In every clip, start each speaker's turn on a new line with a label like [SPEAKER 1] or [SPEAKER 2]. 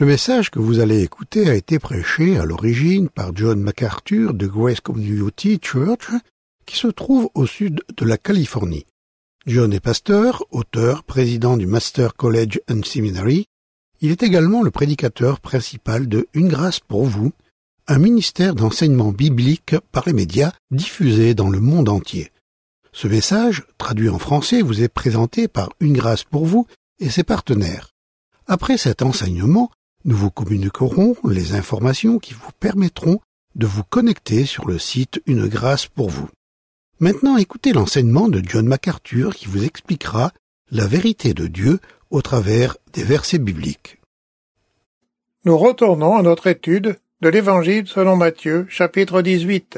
[SPEAKER 1] Le message que vous allez écouter a été prêché à l'origine par John MacArthur de Grace Community Church, qui se trouve au sud de la Californie. John est pasteur, auteur, président du Master College and Seminary. Il est également le prédicateur principal de Une grâce pour vous, un ministère d'enseignement biblique par les médias diffusé dans le monde entier. Ce message, traduit en français, vous est présenté par Une grâce pour vous et ses partenaires. Après cet enseignement, nous vous communiquerons les informations qui vous permettront de vous connecter sur le site Une grâce pour vous. Maintenant, écoutez l'enseignement de John MacArthur qui vous expliquera la vérité de Dieu au travers des versets bibliques.
[SPEAKER 2] Nous retournons à notre étude de l'Évangile selon Matthieu, chapitre 18.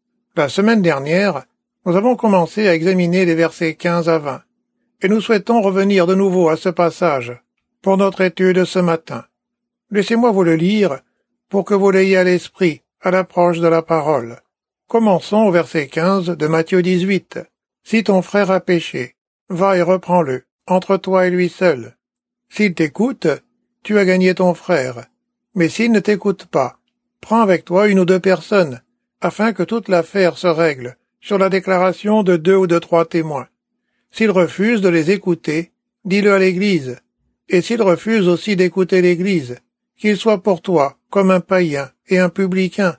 [SPEAKER 2] La semaine dernière, nous avons commencé à examiner les versets 15 à 20, et nous souhaitons revenir de nouveau à ce passage pour notre étude ce matin. Laissez-moi vous le lire pour que vous l'ayez à l'esprit à l'approche de la parole. Commençons au verset 15 de Matthieu 18. « Si ton frère a péché, va et reprends-le, entre toi et lui seul. S'il t'écoute, tu as gagné ton frère. Mais s'il ne t'écoute pas, prends avec toi une ou deux personnes, afin que toute l'affaire se règle sur la déclaration de 2 ou de 3 témoins. S'il refuse de les écouter, dis-le à l'Église. Et s'il refuse aussi d'écouter l'Église, qu'il soit pour toi comme un païen et un publicain.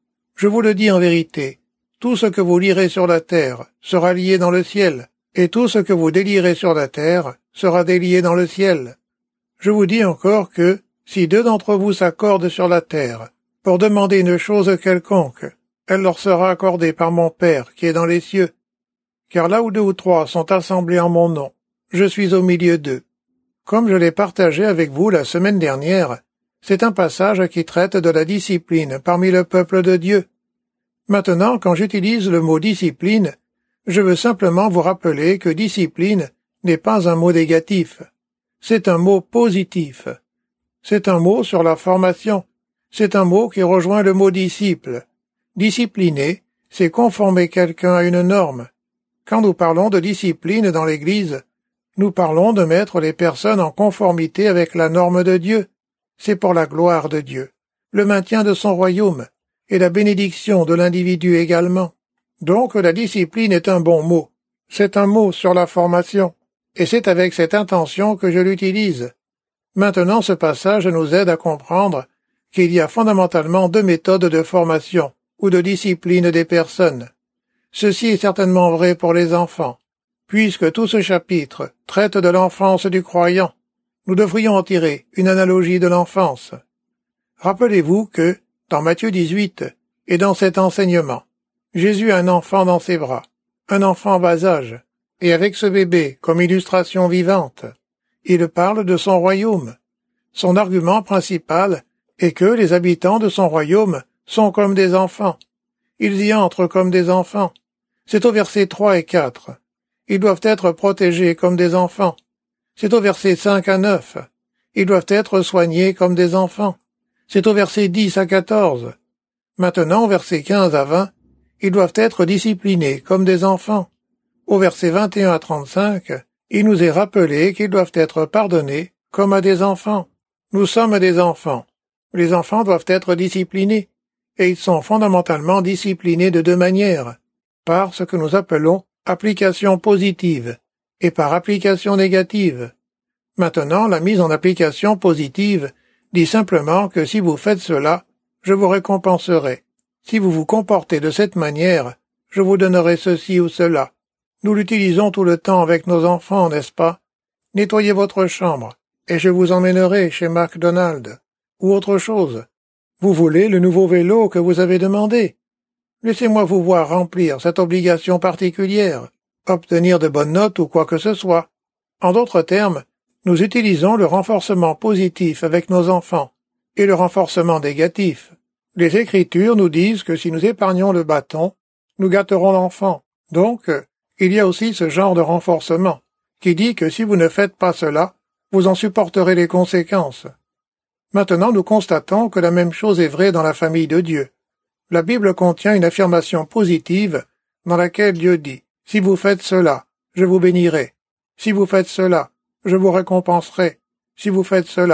[SPEAKER 2] Je vous le dis en vérité, tout ce que vous lirez sur la terre sera lié dans le ciel, et tout ce que vous délierez sur la terre sera délié dans le ciel. Je vous dis encore que, si 2 d'entre vous s'accordent sur la terre, pour demander une chose quelconque, elle leur sera accordée par mon Père qui est dans les cieux. Car là où 2 ou 3 sont assemblés en mon nom, je suis au milieu d'eux. Comme je l'ai partagé avec vous la semaine dernière, c'est un passage qui traite de la discipline parmi le peuple de Dieu. Maintenant, quand j'utilise le mot discipline, je veux simplement vous rappeler que discipline n'est pas un mot négatif. C'est un mot positif. C'est un mot sur la formation. C'est un mot qui rejoint le mot disciple. Discipliner, c'est conformer quelqu'un à une norme. Quand nous parlons de discipline dans l'Église, nous parlons de mettre les personnes en conformité avec la norme de Dieu. C'est pour la gloire de Dieu, le maintien de son royaume, et la bénédiction de l'individu également. Donc la discipline est un bon mot. C'est un mot sur la formation, et c'est avec cette intention que je l'utilise. Maintenant ce passage nous aide à comprendre qu'il y a fondamentalement 2 méthodes de formation ou de discipline des personnes. Ceci est certainement vrai pour les enfants. Puisque tout ce chapitre traite de l'enfance du croyant, nous devrions en tirer une analogie de l'enfance. Rappelez-vous que, dans Matthieu 18, et dans cet enseignement, Jésus a un enfant dans ses bras, un enfant bas âge, et avec ce bébé comme illustration vivante, il parle de son royaume. Son argument principal est que les habitants de son royaume sont comme des enfants. Ils y entrent comme des enfants. C'est au verset 3 et 4. Ils doivent être protégés comme des enfants. C'est au verset 5 à 9. Ils doivent être soignés comme des enfants. C'est au verset 10 à 14. Maintenant, au verset 15 à 20, ils doivent être disciplinés comme des enfants. Au verset 21 à 35, il nous est rappelé qu'ils doivent être pardonnés comme à des enfants. Nous sommes des enfants. Les enfants doivent être disciplinés, et ils sont fondamentalement disciplinés de 2 manières, par ce que nous appelons application positive et par application négative. Maintenant, la mise en application positive dit simplement que si vous faites cela, je vous récompenserai. Si vous vous comportez de cette manière, je vous donnerai ceci ou cela. Nous l'utilisons tout le temps avec nos enfants, n'est-ce pas? Nettoyez votre chambre, et je vous emmènerai chez McDonald's, ou autre chose. Vous voulez le nouveau vélo que vous avez demandé? Laissez-moi vous voir remplir cette obligation particulière, obtenir de bonnes notes ou quoi que ce soit. En d'autres termes, nous utilisons le renforcement positif avec nos enfants et le renforcement négatif. Les Écritures nous disent que si nous épargnons le bâton, nous gâterons l'enfant. Donc, il y a aussi ce genre de renforcement, qui dit que si vous ne faites pas cela, vous en supporterez les conséquences. Maintenant, nous constatons que la même chose est vraie dans la famille de Dieu. La Bible contient une affirmation positive dans laquelle Dieu dit « Si vous faites cela, je vous bénirai. Si vous faites cela, je vous récompenserai. Si vous faites cela,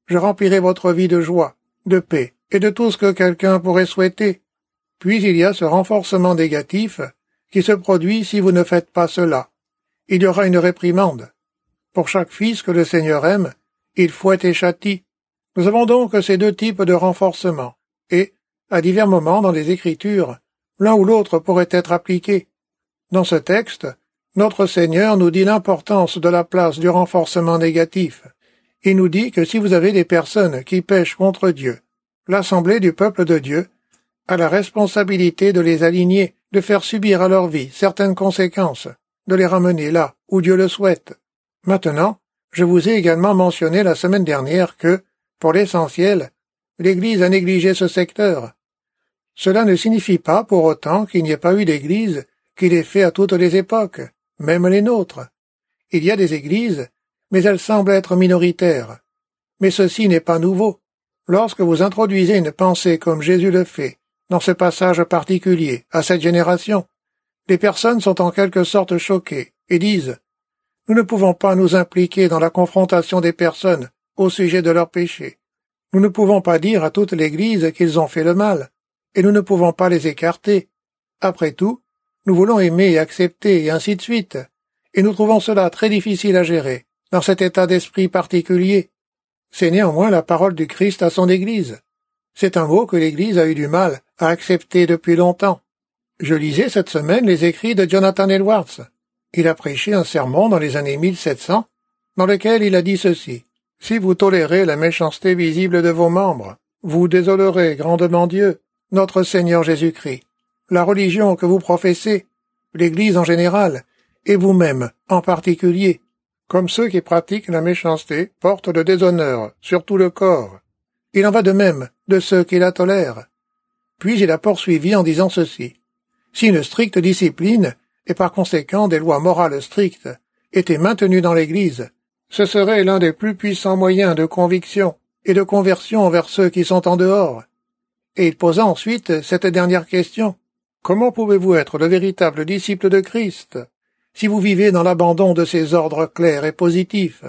[SPEAKER 2] Je remplirai votre vie de joie, de paix et de tout ce que quelqu'un pourrait souhaiter. Puis il y a ce renforcement négatif qui se produit si vous ne faites pas cela. Il y aura une réprimande. Pour chaque fils que le Seigneur aime, il fouette et châtie. Nous avons donc ces deux types de renforcement, et, à divers moments dans les Écritures, l'un ou l'autre pourrait être appliqué. Dans ce texte, notre Seigneur nous dit l'importance de la place du renforcement négatif. Il nous dit que si vous avez des personnes qui pêchent contre Dieu, l'Assemblée du peuple de Dieu a la responsabilité de les aligner, de faire subir à leur vie certaines conséquences, de les ramener là où Dieu le souhaite. Maintenant, je vous ai également mentionné la semaine dernière que, pour l'essentiel, l'Église a négligé ce secteur. Cela ne signifie pas pour autant qu'il n'y ait pas eu d'Église qui l'ait fait à toutes les époques, même les nôtres. Il y a des Églises, mais elles semblent être minoritaires. Mais ceci n'est pas nouveau. Lorsque vous introduisez une pensée comme Jésus le fait, dans ce passage particulier, à cette génération, les personnes sont en quelque sorte choquées et disent « Nous ne pouvons pas nous impliquer dans la confrontation des personnes au sujet de leurs péchés. Nous ne pouvons pas dire à toute l'Église qu'ils ont fait le mal, et nous ne pouvons pas les écarter. Après tout, nous voulons aimer et accepter, et ainsi de suite, et nous trouvons cela très difficile à gérer, dans cet état d'esprit particulier. C'est néanmoins la parole du Christ à son Église. C'est un mot que l'Église a eu du mal à accepter depuis longtemps. Je lisais cette semaine les écrits de Jonathan Edwards. Il a prêché un sermon dans les années 1700, dans lequel il a dit ceci. « Si vous tolérez la méchanceté visible de vos membres, vous désolerez grandement Dieu, notre Seigneur Jésus-Christ, la religion que vous professez, l'Église en général, et vous-même en particulier. Comme ceux qui pratiquent la méchanceté portent le déshonneur sur tout le corps. Il en va de même de ceux qui la tolèrent. » Puis il a poursuivi en disant ceci. « Si une stricte discipline, et par conséquent des lois morales strictes, étaient maintenues dans l'Église, ce serait l'un des plus puissants moyens de conviction et de conversion envers ceux qui sont en dehors. » Et il posa ensuite cette dernière question. « Comment pouvez-vous être le véritable disciple de Christ si vous vivez dans l'abandon de ses ordres clairs et positifs?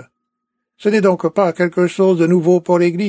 [SPEAKER 2] Ce n'est donc pas quelque chose de nouveau pour l'Église. »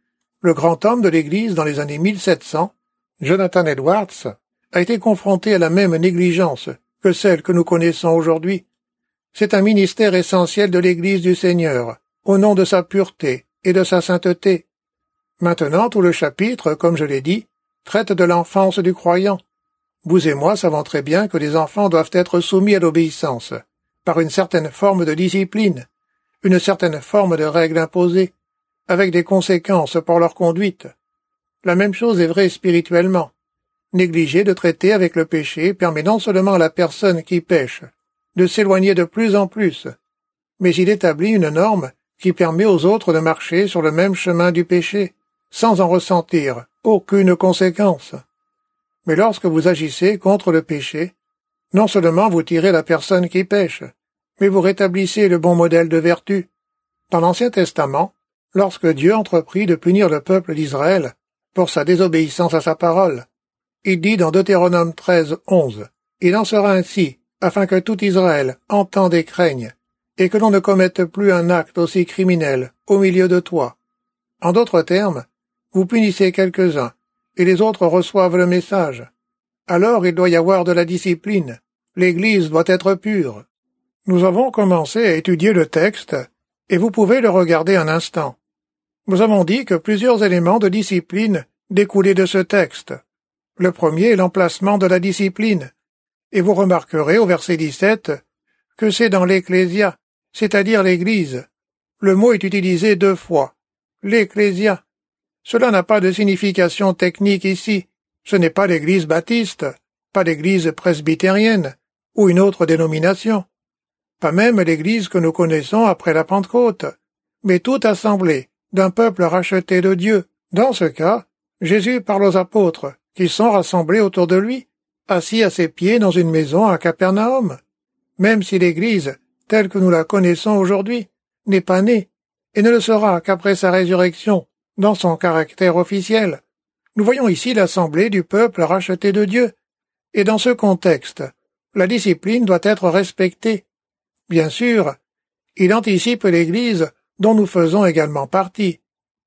[SPEAKER 2] Le grand homme de l'Église dans les années 1700, Jonathan Edwards, a été confronté à la même négligence que celle que nous connaissons aujourd'hui. C'est un ministère essentiel de l'Église du Seigneur, au nom de sa pureté et de sa sainteté. Maintenant, tout le chapitre, comme je l'ai dit, traite de l'enfance du croyant. Vous et moi savons très bien que les enfants doivent être soumis à l'obéissance, par une certaine forme de discipline, une certaine forme de règles imposées, avec des conséquences pour leur conduite. La même chose est vraie spirituellement. Négliger de traiter avec le péché permet non seulement à la personne qui pêche de s'éloigner de plus en plus, mais il établit une norme qui permet aux autres de marcher sur le même chemin du péché, sans en ressentir aucune conséquence. Mais lorsque vous agissez contre le péché, non seulement vous tirez la personne qui pêche, mais vous rétablissez le bon modèle de vertu. Dans l'Ancien Testament, lorsque Dieu entreprit de punir le peuple d'Israël pour sa désobéissance à sa parole, il dit dans Deutéronome 13, 11, « Il en sera ainsi, afin que tout Israël entende et craigne, et que l'on ne commette plus un acte aussi criminel au milieu de toi. » En d'autres termes, vous punissez quelques-uns, et les autres reçoivent le message. Alors il doit y avoir de la discipline. L'Église doit être pure. Nous avons commencé à étudier le texte, et vous pouvez le regarder un instant. Nous avons dit que plusieurs éléments de discipline découlaient de ce texte. Le premier est l'emplacement de la discipline, et vous remarquerez au verset 17 que c'est dans l'Ecclésia, c'est-à-dire l'Église. Le mot est utilisé 2 fois. L'Ecclésia. Cela n'a pas de signification technique ici. Ce n'est pas l'Église baptiste, pas l'Église presbytérienne, ou une autre dénomination. Pas même l'Église que nous connaissons après la Pentecôte, mais toute assemblée d'un peuple racheté de Dieu. Dans ce cas, Jésus parle aux apôtres, qui sont rassemblés autour de lui, assis à ses pieds dans une maison à Capernaum. Même si l'Église, telle que nous la connaissons aujourd'hui, n'est pas née, et ne le sera qu'après sa résurrection, dans son caractère officiel. Nous voyons ici l'assemblée du peuple racheté de Dieu, et dans ce contexte, la discipline doit être respectée. Bien sûr, il anticipe l'Église dont nous faisons également partie,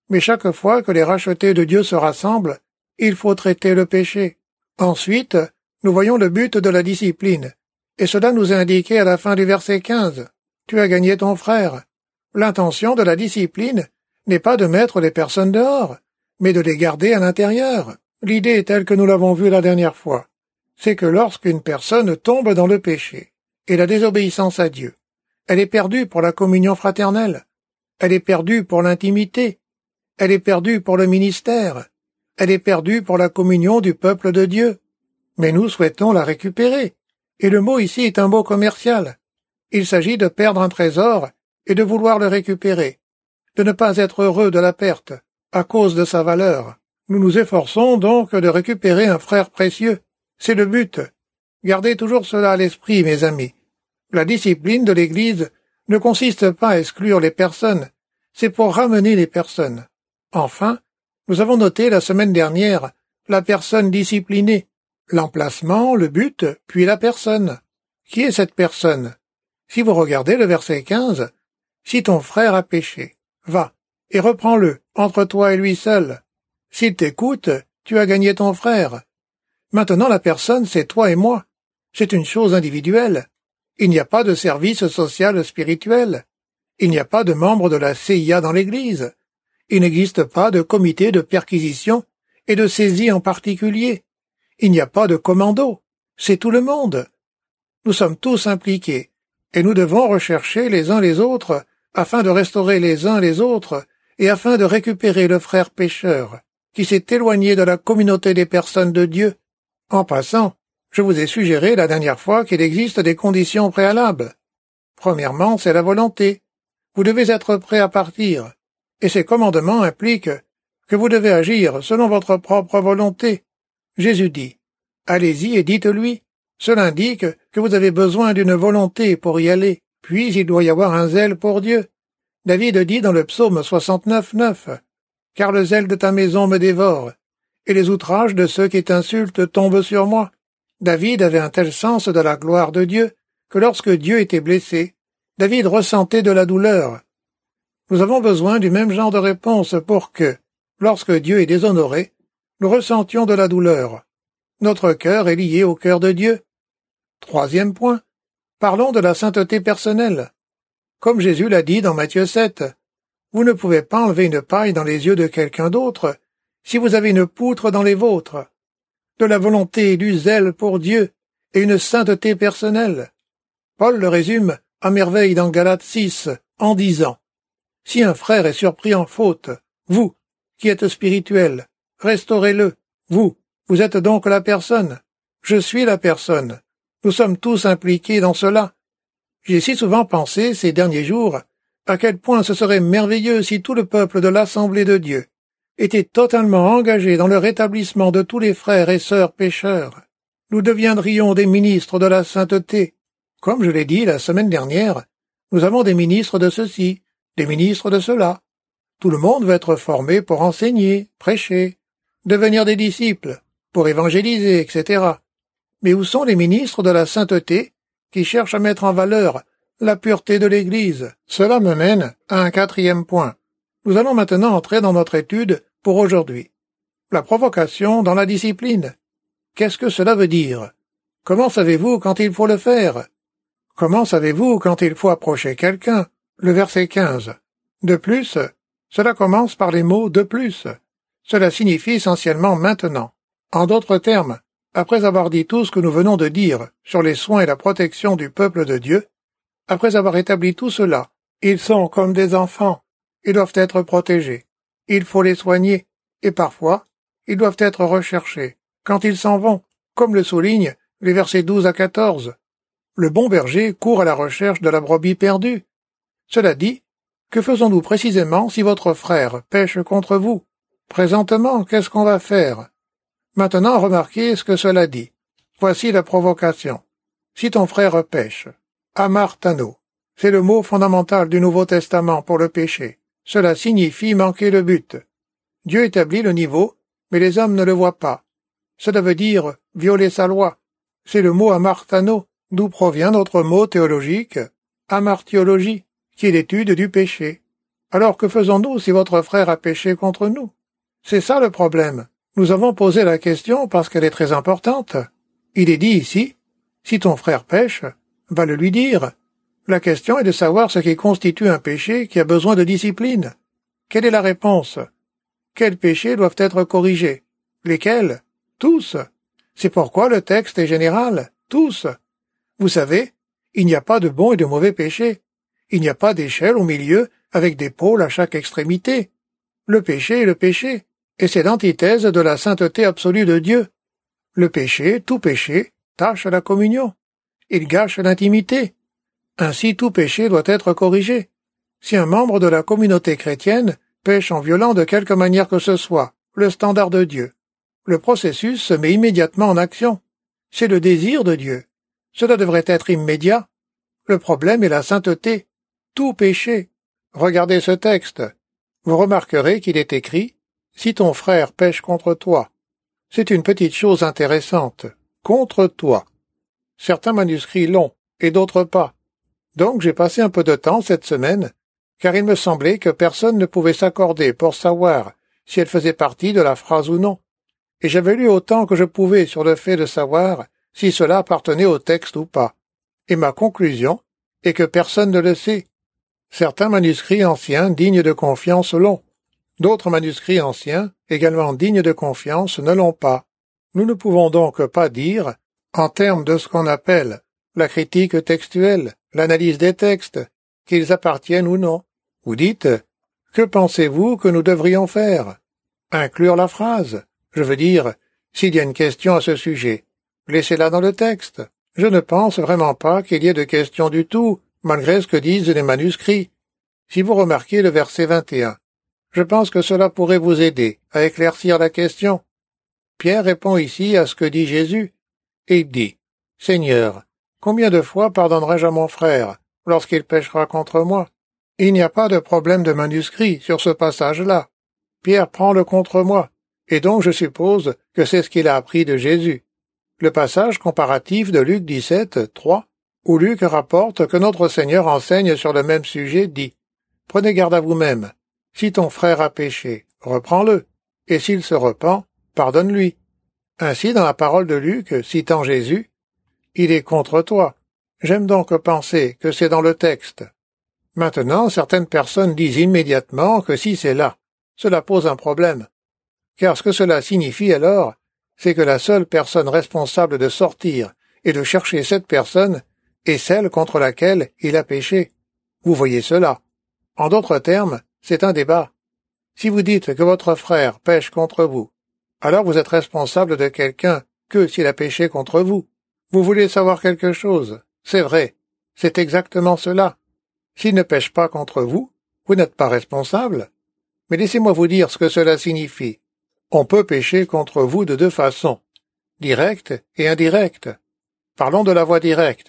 [SPEAKER 2] Mais chaque fois que les rachetés de Dieu se rassemblent, il faut traiter le péché. Ensuite, nous voyons le but de la discipline, et cela nous est indiqué à la fin du verset 15. Tu as gagné ton frère. L'intention de la discipline n'est pas de mettre les personnes dehors, mais de les garder à l'intérieur. L'idée est telle que nous l'avons vue la dernière fois. C'est que lorsqu'une personne tombe dans le péché et la désobéissance à Dieu, elle est perdue pour la communion fraternelle, elle est perdue pour l'intimité, elle est perdue pour le ministère, elle est perdue pour la communion du peuple de Dieu. Mais nous souhaitons la récupérer, et le mot ici est un mot commercial. Il s'agit de perdre un trésor et de vouloir le récupérer, de ne pas être heureux de la perte, à cause de sa valeur. Nous nous efforçons donc de récupérer un frère précieux. C'est le but. Gardez toujours cela à l'esprit, mes amis. La discipline de l'Église ne consiste pas à exclure les personnes, c'est pour ramener les personnes. Enfin, nous avons noté la semaine dernière la personne disciplinée, l'emplacement, le but, puis la personne. Qui est cette personne? Si vous regardez le verset 15, « Si ton frère a péché, va, et reprends-le, entre toi et lui seul. S'il t'écoute, tu as gagné ton frère. » Maintenant la personne, c'est toi et moi. C'est une chose individuelle. Il n'y a pas de service social spirituel. Il n'y a pas de membre de la CIA dans l'Église. Il n'existe pas de comité de perquisition et de saisie en particulier. Il n'y a pas de commando. C'est tout le monde. Nous sommes tous impliqués, et nous devons rechercher les uns les autres afin de restaurer les uns les autres et afin de récupérer le frère pécheur qui s'est éloigné de la communauté des personnes de Dieu. En passant, je vous ai suggéré la dernière fois qu'il existe des conditions préalables. Premièrement, c'est la volonté. Vous devez être prêt à partir, et ces commandements impliquent que vous devez agir selon votre propre volonté. Jésus dit, « Allez-y et dites-lui ». Cela indique que vous avez besoin d'une volonté pour y aller, puis il doit y avoir un zèle pour Dieu. David dit dans le psaume 69:9, « Car le zèle de ta maison me dévore, et les outrages de ceux qui t'insultent tombent sur moi. » David avait un tel sens de la gloire de Dieu que lorsque Dieu était blessé, David ressentait de la douleur. Nous avons besoin du même genre de réponse pour que, lorsque Dieu est déshonoré, nous ressentions de la douleur. Notre cœur est lié au cœur de Dieu. Troisième point, parlons de la sainteté personnelle. Comme Jésus l'a dit dans Matthieu 7, vous ne pouvez pas enlever une paille dans les yeux de quelqu'un d'autre si vous avez une poutre dans les vôtres. De la volonté et du zèle pour Dieu et une sainteté personnelle. Paul le résume à merveille dans Galates 6 en disant « Si un frère est surpris en faute, vous, qui êtes spirituel, restaurez-le. Vous êtes donc la personne. Je suis la personne. Nous sommes tous impliqués dans cela. J'ai si souvent pensé ces derniers jours à quel point ce serait merveilleux si tout le peuple de l'Assemblée de Dieu était totalement engagé dans le rétablissement de tous les frères et sœurs pécheurs. Nous deviendrions des ministres de la sainteté. Comme je l'ai dit la semaine dernière, nous avons des ministres de ceci, des ministres de cela. Tout le monde veut être formé pour enseigner, prêcher, devenir des disciples, pour évangéliser, etc. Mais où sont les ministres de la sainteté qui cherchent à mettre en valeur la pureté de l'Église? Cela me mène à un quatrième point. Nous allons maintenant entrer dans notre étude pour aujourd'hui. La provocation dans la discipline. Qu'est-ce que cela veut dire? Comment savez-vous quand il faut le faire? Comment savez-vous quand il faut approcher quelqu'un? Le verset 15. De plus, cela commence par les mots « de plus ». Cela signifie essentiellement « maintenant ». En d'autres termes, après avoir dit tout ce que nous venons de dire sur les soins et la protection du peuple de Dieu, après avoir établi tout cela, ils sont comme des enfants, ils doivent être protégés, il faut les soigner, et parfois, ils doivent être recherchés, quand ils s'en vont, comme le soulignent les versets 12 à 14. Le bon berger court à la recherche de la brebis perdue. Cela dit, que faisons-nous précisément si votre frère pêche contre vous? Présentement, qu'est-ce qu'on va faire? Maintenant, remarquez ce que cela dit. Voici la provocation. Si ton frère pêche, amartano, c'est le mot fondamental du Nouveau Testament pour le péché. Cela signifie manquer le but. Dieu établit le niveau, mais les hommes ne le voient pas. Cela veut dire violer sa loi. C'est le mot amartano, d'où provient notre mot théologique, amartiologie, qui est l'étude du péché. Alors que faisons-nous si votre frère a péché contre nous? C'est ça le problème. Nous avons posé la question parce qu'elle est très importante. Il est dit ici, si ton frère pêche, va le lui dire. La question est de savoir ce qui constitue un péché qui a besoin de discipline. Quelle est la réponse? Quels péchés doivent être corrigés? Lesquels? Tous. C'est pourquoi le texte est général. Tous. Vous savez, il n'y a pas de bons et de mauvais péchés. Il n'y a pas d'échelle au milieu avec des pôles à chaque extrémité. Le péché est le péché, et c'est l'antithèse de la sainteté absolue de Dieu. Le péché, tout péché, tâche la communion. Il gâche l'intimité. Ainsi tout péché doit être corrigé. Si un membre de la communauté chrétienne pêche en violant de quelque manière que ce soit le standard de Dieu, le processus se met immédiatement en action. C'est le désir de Dieu. Cela devrait être immédiat. Le problème est la sainteté. Tout péché. Regardez ce texte. Vous remarquerez qu'il est écrit « Si ton frère pêche contre toi ». C'est une petite chose intéressante. Contre toi. Certains manuscrits l'ont, et d'autres pas. Donc j'ai passé un peu de temps cette semaine, car il me semblait que personne ne pouvait s'accorder pour savoir si elle faisait partie de la phrase ou non. Et j'avais lu autant que je pouvais sur le fait de savoir si cela appartenait au texte ou pas. Et ma conclusion est que personne ne le sait. Certains manuscrits anciens dignes de confiance l'ont. D'autres manuscrits anciens, également dignes de confiance, ne l'ont pas. Nous ne pouvons donc pas dire, en termes de ce qu'on appelle la critique textuelle, l'analyse des textes, qu'ils appartiennent ou non. Vous dites, que pensez-vous que nous devrions faire? Inclure la phrase. Je veux dire, s'il y a une question à ce sujet, laissez-la dans le texte. Je ne pense vraiment pas qu'il y ait de question du tout, malgré ce que disent les manuscrits. Si vous remarquez le verset 21, je pense que cela pourrait vous aider à éclaircir la question. Pierre répond ici à ce que dit Jésus, et il dit, « Seigneur, combien de fois pardonnerai-je à mon frère lorsqu'il péchera contre moi ?» Il n'y a pas de problème de manuscrit sur ce passage-là. Pierre prend le contre moi, et donc je suppose que c'est ce qu'il a appris de Jésus. Le passage comparatif de Luc 17, 3, où Luc rapporte que notre Seigneur enseigne sur le même sujet, dit « Prenez garde à vous-même. Si ton frère a péché, reprends-le, et s'il se repent, pardonne-lui. » Ainsi, dans la parole de Luc, citant Jésus, « Il est contre toi. » J'aime donc penser que c'est dans le texte. Maintenant, certaines personnes disent immédiatement que si c'est là, cela pose un problème. Car ce que cela signifie alors, c'est que la seule personne responsable de sortir et de chercher cette personne est celle contre laquelle il a péché. Vous voyez cela. En d'autres termes, c'est un débat. Si vous dites que votre frère pêche contre vous, alors vous êtes responsable de quelqu'un que s'il a péché contre vous. Vous voulez savoir quelque chose? C'est vrai. C'est exactement cela. S'il ne pêche pas contre vous, vous n'êtes pas responsable. Mais laissez-moi vous dire ce que cela signifie. On peut pécher contre vous de deux façons, directe et indirecte. Parlons de la voie directe.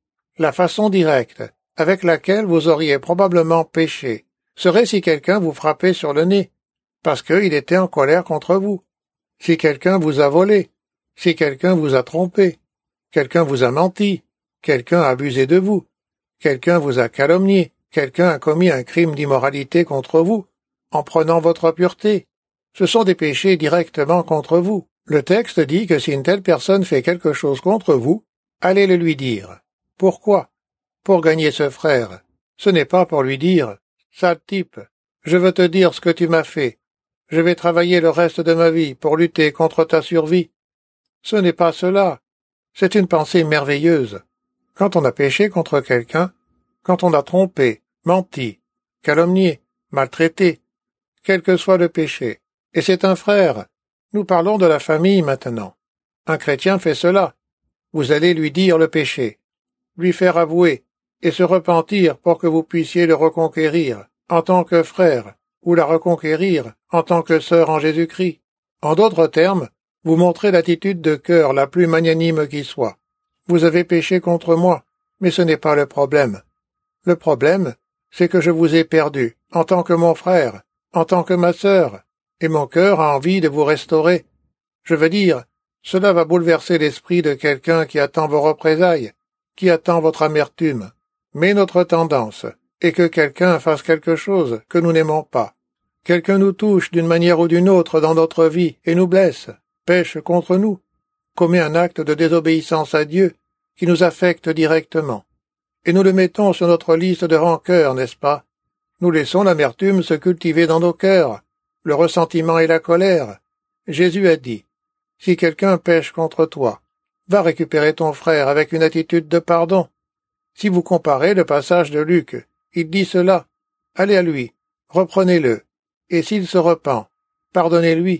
[SPEAKER 2] La façon directe, avec laquelle vous auriez probablement péché, serait si quelqu'un vous frappait sur le nez, parce qu'il était en colère contre vous, si quelqu'un vous a volé, si quelqu'un vous a trompé, quelqu'un vous a menti, quelqu'un a abusé de vous, quelqu'un vous a calomnié, quelqu'un a commis un crime d'immoralité contre vous, en prenant votre pureté. Ce sont des péchés directement contre vous. Le texte dit que si une telle personne fait quelque chose contre vous, allez le lui dire. Pourquoi? Pour gagner ce frère. Ce n'est pas pour lui dire « Sale type, je veux te dire ce que tu m'as fait. Je vais travailler le reste de ma vie pour lutter contre ta survie. » Ce n'est pas cela. C'est une pensée merveilleuse. Quand on a péché contre quelqu'un, quand on a trompé, menti, calomnié, maltraité, quel que soit le péché, et c'est un frère. Nous parlons de la famille maintenant. Un chrétien fait cela. Vous allez lui dire le péché, lui faire avouer, et se repentir pour que vous puissiez le reconquérir en tant que frère, ou la reconquérir en tant que sœur en Jésus-Christ. En d'autres termes, vous montrez l'attitude de cœur la plus magnanime qui soit. Vous avez péché contre moi, mais ce n'est pas le problème. Le problème, c'est que je vous ai perdu, en tant que mon frère, en tant que ma sœur, et mon cœur a envie de vous restaurer. Je veux dire, cela va bouleverser l'esprit de quelqu'un qui attend vos représailles, qui attend votre amertume. Mais notre tendance, et que quelqu'un fasse quelque chose que nous n'aimons pas. Quelqu'un nous touche d'une manière ou d'une autre dans notre vie et nous blesse, pêche contre nous, commet un acte de désobéissance à Dieu qui nous affecte directement. Et nous le mettons sur notre liste de rancœurs, n'est-ce pas? Nous laissons l'amertume se cultiver dans nos cœurs, le ressentiment et la colère. Jésus a dit, « Si quelqu'un pêche contre toi, va récupérer ton frère avec une attitude de pardon. » Si vous comparez le passage de Luc, il dit cela, « Allez à lui, reprenez-le, et s'il se repent, pardonnez-lui. »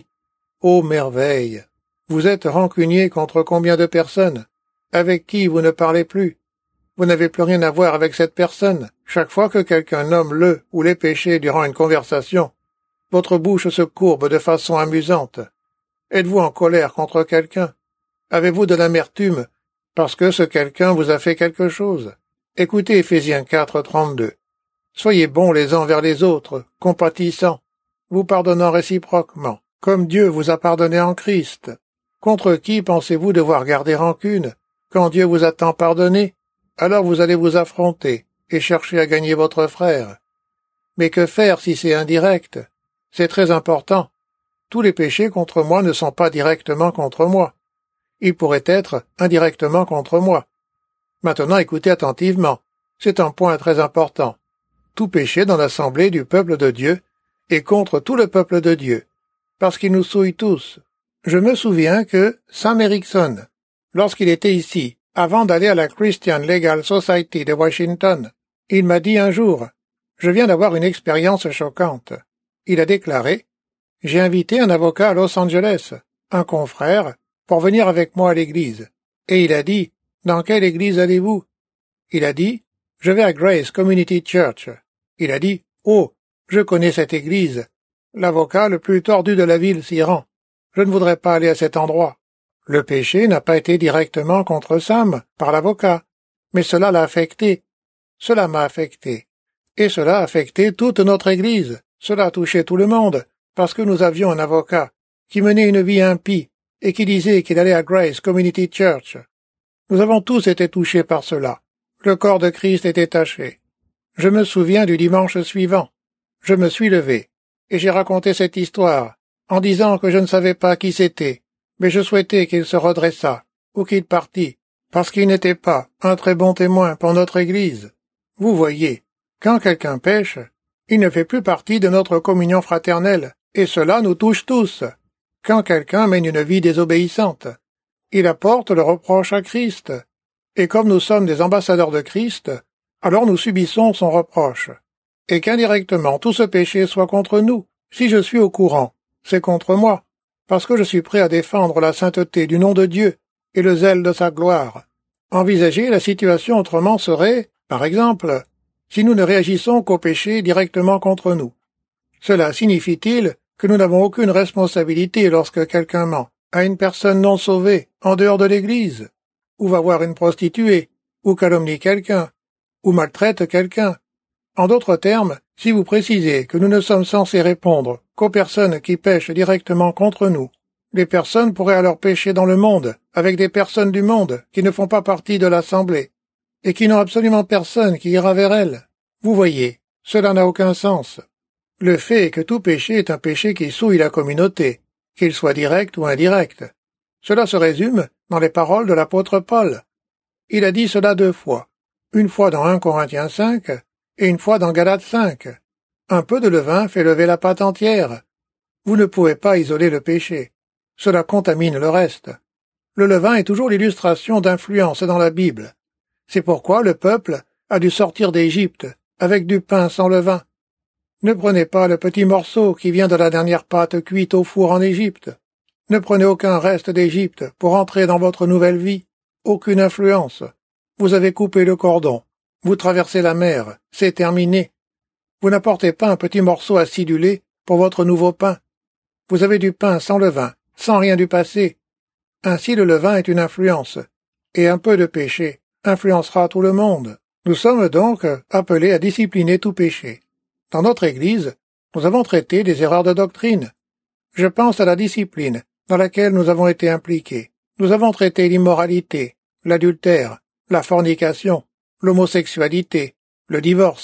[SPEAKER 2] Ô merveille! Vous êtes rancunier contre combien de personnes, avec qui vous ne parlez plus? Vous n'avez plus rien à voir avec cette personne. Chaque fois que quelqu'un nomme le ou les péchés durant une conversation, votre bouche se courbe de façon amusante. Êtes-vous en colère contre quelqu'un? Avez-vous de l'amertume parce que ce quelqu'un vous a fait quelque chose? Écoutez Éphésiens 4:32. Soyez bons les uns envers les autres, compatissants, vous pardonnant réciproquement, comme Dieu vous a pardonné en Christ. Contre qui pensez-vous devoir garder rancune, quand Dieu vous a tant pardonné? Alors vous allez vous affronter et chercher à gagner votre frère. Mais que faire si c'est indirect? C'est très important. Tous les péchés contre moi ne sont pas directement contre moi. Ils pourraient être indirectement contre moi. Maintenant écoutez attentivement. C'est un point très important. Tout péché dans l'assemblée du peuple de Dieu est contre tout le peuple de Dieu, parce qu'il nous souille tous. Je me souviens que Sam Erickson, lorsqu'il était ici, avant d'aller à la Christian Legal Society de Washington, il m'a dit un jour, « Je viens d'avoir une expérience choquante. » Il a déclaré, « J'ai invité un avocat à Los Angeles, un confrère, pour venir avec moi à l'église. » Et il a dit, « Dans quelle église allez-vous » Il a dit, « Je vais à Grace Community Church. » Il a dit, « Oh, je connais cette église. L'avocat le plus tordu de la ville s'y rend. Je ne voudrais pas aller à cet endroit. » Le péché n'a pas été directement contre Sam, par l'avocat, mais cela l'a affecté. Cela m'a affecté. Et cela a affecté toute notre église. Cela a touché tout le monde, parce que nous avions un avocat qui menait une vie impie et qui disait qu'il allait à Grace Community Church. Nous avons tous été touchés par cela. Le corps de Christ était taché. Je me souviens du dimanche suivant. Je me suis levé, et j'ai raconté cette histoire, en disant que je ne savais pas qui c'était, mais je souhaitais qu'il se redressât, ou qu'il partît, parce qu'il n'était pas un très bon témoin pour notre Église. Vous voyez, quand quelqu'un pêche, il ne fait plus partie de notre communion fraternelle, et cela nous touche tous. Quand quelqu'un mène une vie désobéissante, il apporte le reproche à Christ, et comme nous sommes des ambassadeurs de Christ, alors nous subissons son reproche, et qu'indirectement tout ce péché soit contre nous. Si je suis au courant, c'est contre moi, parce que je suis prêt à défendre la sainteté du nom de Dieu et le zèle de sa gloire. Envisager la situation autrement serait, par exemple, si nous ne réagissons qu'au péché directement contre nous. Cela signifie-t-il que nous n'avons aucune responsabilité lorsque quelqu'un ment à une personne non sauvée en dehors de l'Église, ou va voir une prostituée, ou calomnie quelqu'un, ou maltraite quelqu'un? En d'autres termes, si vous précisez que nous ne sommes censés répondre qu'aux personnes qui pêchent directement contre nous, les personnes pourraient alors pécher dans le monde, avec des personnes du monde qui ne font pas partie de l'Assemblée, et qui n'ont absolument personne qui ira vers elles. Vous voyez, cela n'a aucun sens. Le fait est que tout péché est un péché qui souille la communauté, qu'il soit direct ou indirect. Cela se résume dans les paroles de l'apôtre Paul. Il a dit cela 2 fois, une fois dans 1 Corinthiens 5 et une fois dans Galates 5. Un peu de levain fait lever la pâte entière. Vous ne pouvez pas isoler le péché. Cela contamine le reste. Le levain est toujours l'illustration d'influence dans la Bible. C'est pourquoi le peuple a dû sortir d'Égypte avec du pain sans levain. Ne prenez pas le petit morceau qui vient de la dernière pâte cuite au four en Égypte. Ne prenez aucun reste d'Égypte pour entrer dans votre nouvelle vie. Aucune influence. Vous avez coupé le cordon. Vous traversez la mer. C'est terminé. Vous n'apportez pas un petit morceau acidulé pour votre nouveau pain. Vous avez du pain sans levain, sans rien du passé. Ainsi le levain est une influence, et un peu de péché influencera tout le monde. Nous sommes donc appelés à discipliner tout péché. Dans notre Église, nous avons traité des erreurs de doctrine. Je pense à la discipline dans laquelle nous avons été impliqués. Nous avons traité l'immoralité, l'adultère, la fornication, l'homosexualité, le divorce,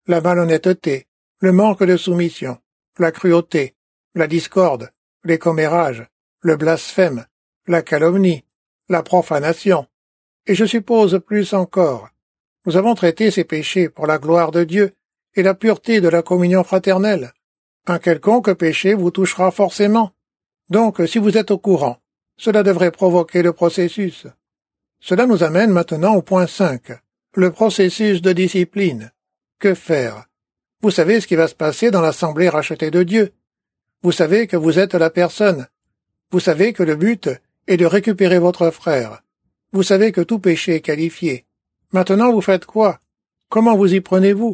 [SPEAKER 2] la malhonnêteté, le manque de soumission, la cruauté, la discorde, les commérages, le blasphème, la calomnie, la profanation, et je suppose plus encore. Nous avons traité ces péchés pour la gloire de Dieu et la pureté de la communion fraternelle. Un quelconque péché vous touchera forcément. Donc, si vous êtes au courant, cela devrait provoquer le processus. Cela nous amène maintenant au point 5, le processus de discipline. Que faire? Vous savez ce qui va se passer dans l'assemblée rachetée de Dieu. Vous savez que vous êtes la personne. Vous savez que le but est de récupérer votre frère. Vous savez que tout péché est qualifié. Maintenant, vous faites quoi? Comment vous y prenez-vous?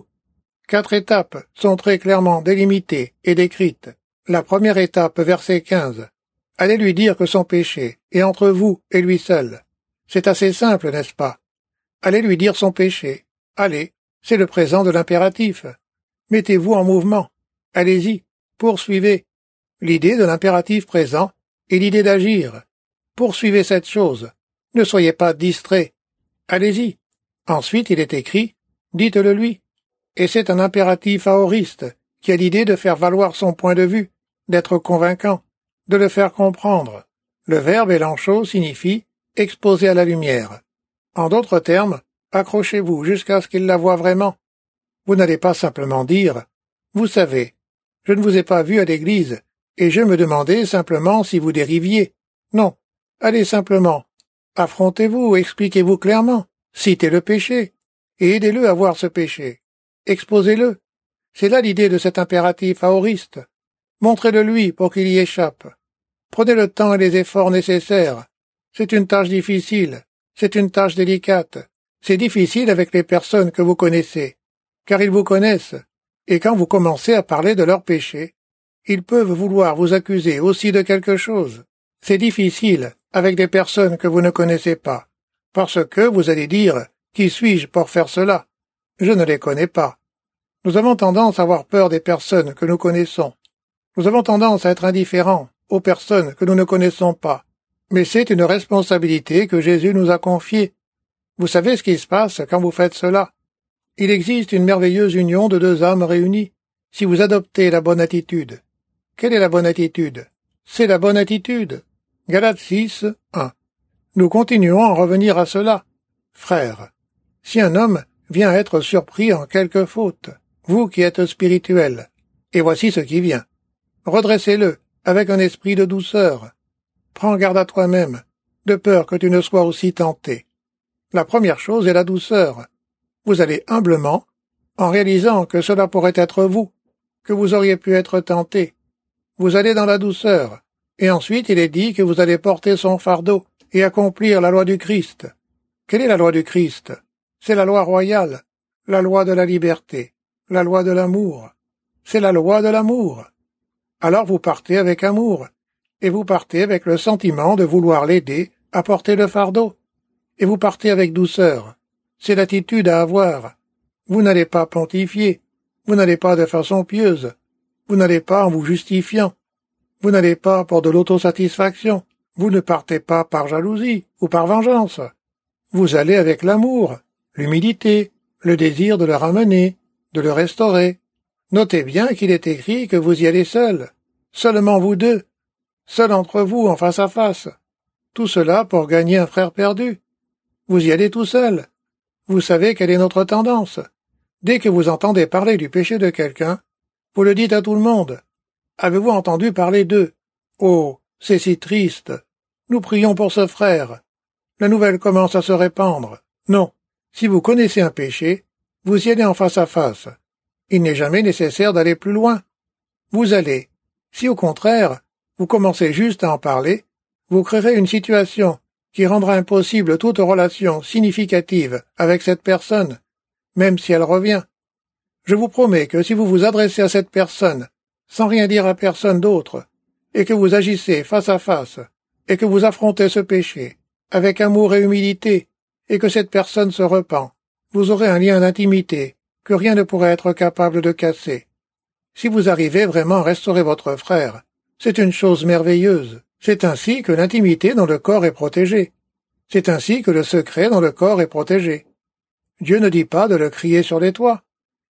[SPEAKER 2] 4 étapes sont très clairement délimitées et décrites. La première étape, verset 15. Allez lui dire que son péché est entre vous et lui seul. C'est assez simple, n'est-ce pas? Allez lui dire son péché. Allez, c'est le présent de l'impératif. Mettez-vous en mouvement. Allez-y, poursuivez. L'idée de l'impératif présent est l'idée d'agir. Poursuivez cette chose. Ne soyez pas distrait. Allez-y. Ensuite, il est écrit, dites-le lui. Et c'est un impératif aoriste qui a l'idée de faire valoir son point de vue, d'être convaincant, de le faire comprendre. Le verbe élancho signifie exposer à la lumière. En d'autres termes, accrochez-vous jusqu'à ce qu'il la voie vraiment. Vous n'allez pas simplement dire « Vous savez, je ne vous ai pas vu à l'église, et je me demandais simplement si vous dériviez. » Non, allez simplement. Affrontez-vous, expliquez-vous clairement, citez le péché, et aidez-le à voir ce péché. Exposez-le. C'est là l'idée de cet impératif aoriste. Montrez-le lui pour qu'il y échappe. Prenez le temps et les efforts nécessaires. C'est une tâche difficile, c'est une tâche délicate. C'est difficile avec les personnes que vous connaissez, car ils vous connaissent, et quand vous commencez à parler de leurs péchés, ils peuvent vouloir vous accuser aussi de quelque chose. C'est difficile avec des personnes que vous ne connaissez pas, parce que vous allez dire « Qui suis-je pour faire cela ?» Je ne les connais pas. Nous avons tendance à avoir peur des personnes que nous connaissons. Nous avons tendance à être indifférents aux personnes que nous ne connaissons pas. Mais c'est une responsabilité que Jésus nous a confiée. Vous savez ce qui se passe quand vous faites cela. Il existe une merveilleuse union de 2 âmes réunies, si vous adoptez la bonne attitude. Quelle est la bonne attitude? C'est la bonne attitude. Galates 6, 1. Nous continuons à en revenir à cela. Frères, si un homme vient être surpris en quelque faute, vous qui êtes spirituels, et voici ce qui vient. Redressez-le avec un esprit de douceur. Prends garde à toi-même, de peur que tu ne sois aussi tenté. La première chose est la douceur. Vous allez humblement, en réalisant que cela pourrait être vous, que vous auriez pu être tenté. Vous allez dans la douceur, et ensuite il est dit que vous allez porter son fardeau et accomplir la loi du Christ. Quelle est la loi du Christ? C'est la loi royale, la loi de la liberté, la loi de l'amour. C'est la loi de l'amour. Alors vous partez avec amour, et vous partez avec le sentiment de vouloir l'aider à porter le fardeau, et vous partez avec douceur. C'est l'attitude à avoir. Vous n'allez pas pontifier, vous n'allez pas de façon pieuse, vous n'allez pas en vous justifiant, vous n'allez pas pour de l'autosatisfaction, vous ne partez pas par jalousie ou par vengeance. Vous allez avec l'amour, l'humilité, le désir de le ramener, de le restaurer. Notez bien qu'il est écrit que vous y allez seul, seulement vous deux, seul entre vous en face à face. Tout cela pour gagner un frère perdu. Vous y allez tout seul. Vous savez quelle est notre tendance. Dès que vous entendez parler du péché de quelqu'un, vous le dites à tout le monde. Avez-vous entendu parler d'eux? Oh, c'est si triste. Nous prions pour ce frère. La nouvelle commence à se répandre. Non, si vous connaissez un péché, vous y allez en face à face. Il n'est jamais nécessaire d'aller plus loin. Vous allez. Si au contraire, vous commencez juste à en parler, vous créerez une situation qui rendra impossible toute relation significative avec cette personne, même si elle revient. Je vous promets que si vous vous adressez à cette personne sans rien dire à personne d'autre, et que vous agissez face à face, et que vous affrontez ce péché avec amour et humilité, et que cette personne se repent, vous aurez un lien d'intimité que rien ne pourrait être capable de casser. Si vous arrivez vraiment à restaurer votre frère, c'est une chose merveilleuse. C'est ainsi que l'intimité dans le corps est protégée. C'est ainsi que le secret dans le corps est protégé. Dieu ne dit pas de le crier sur les toits.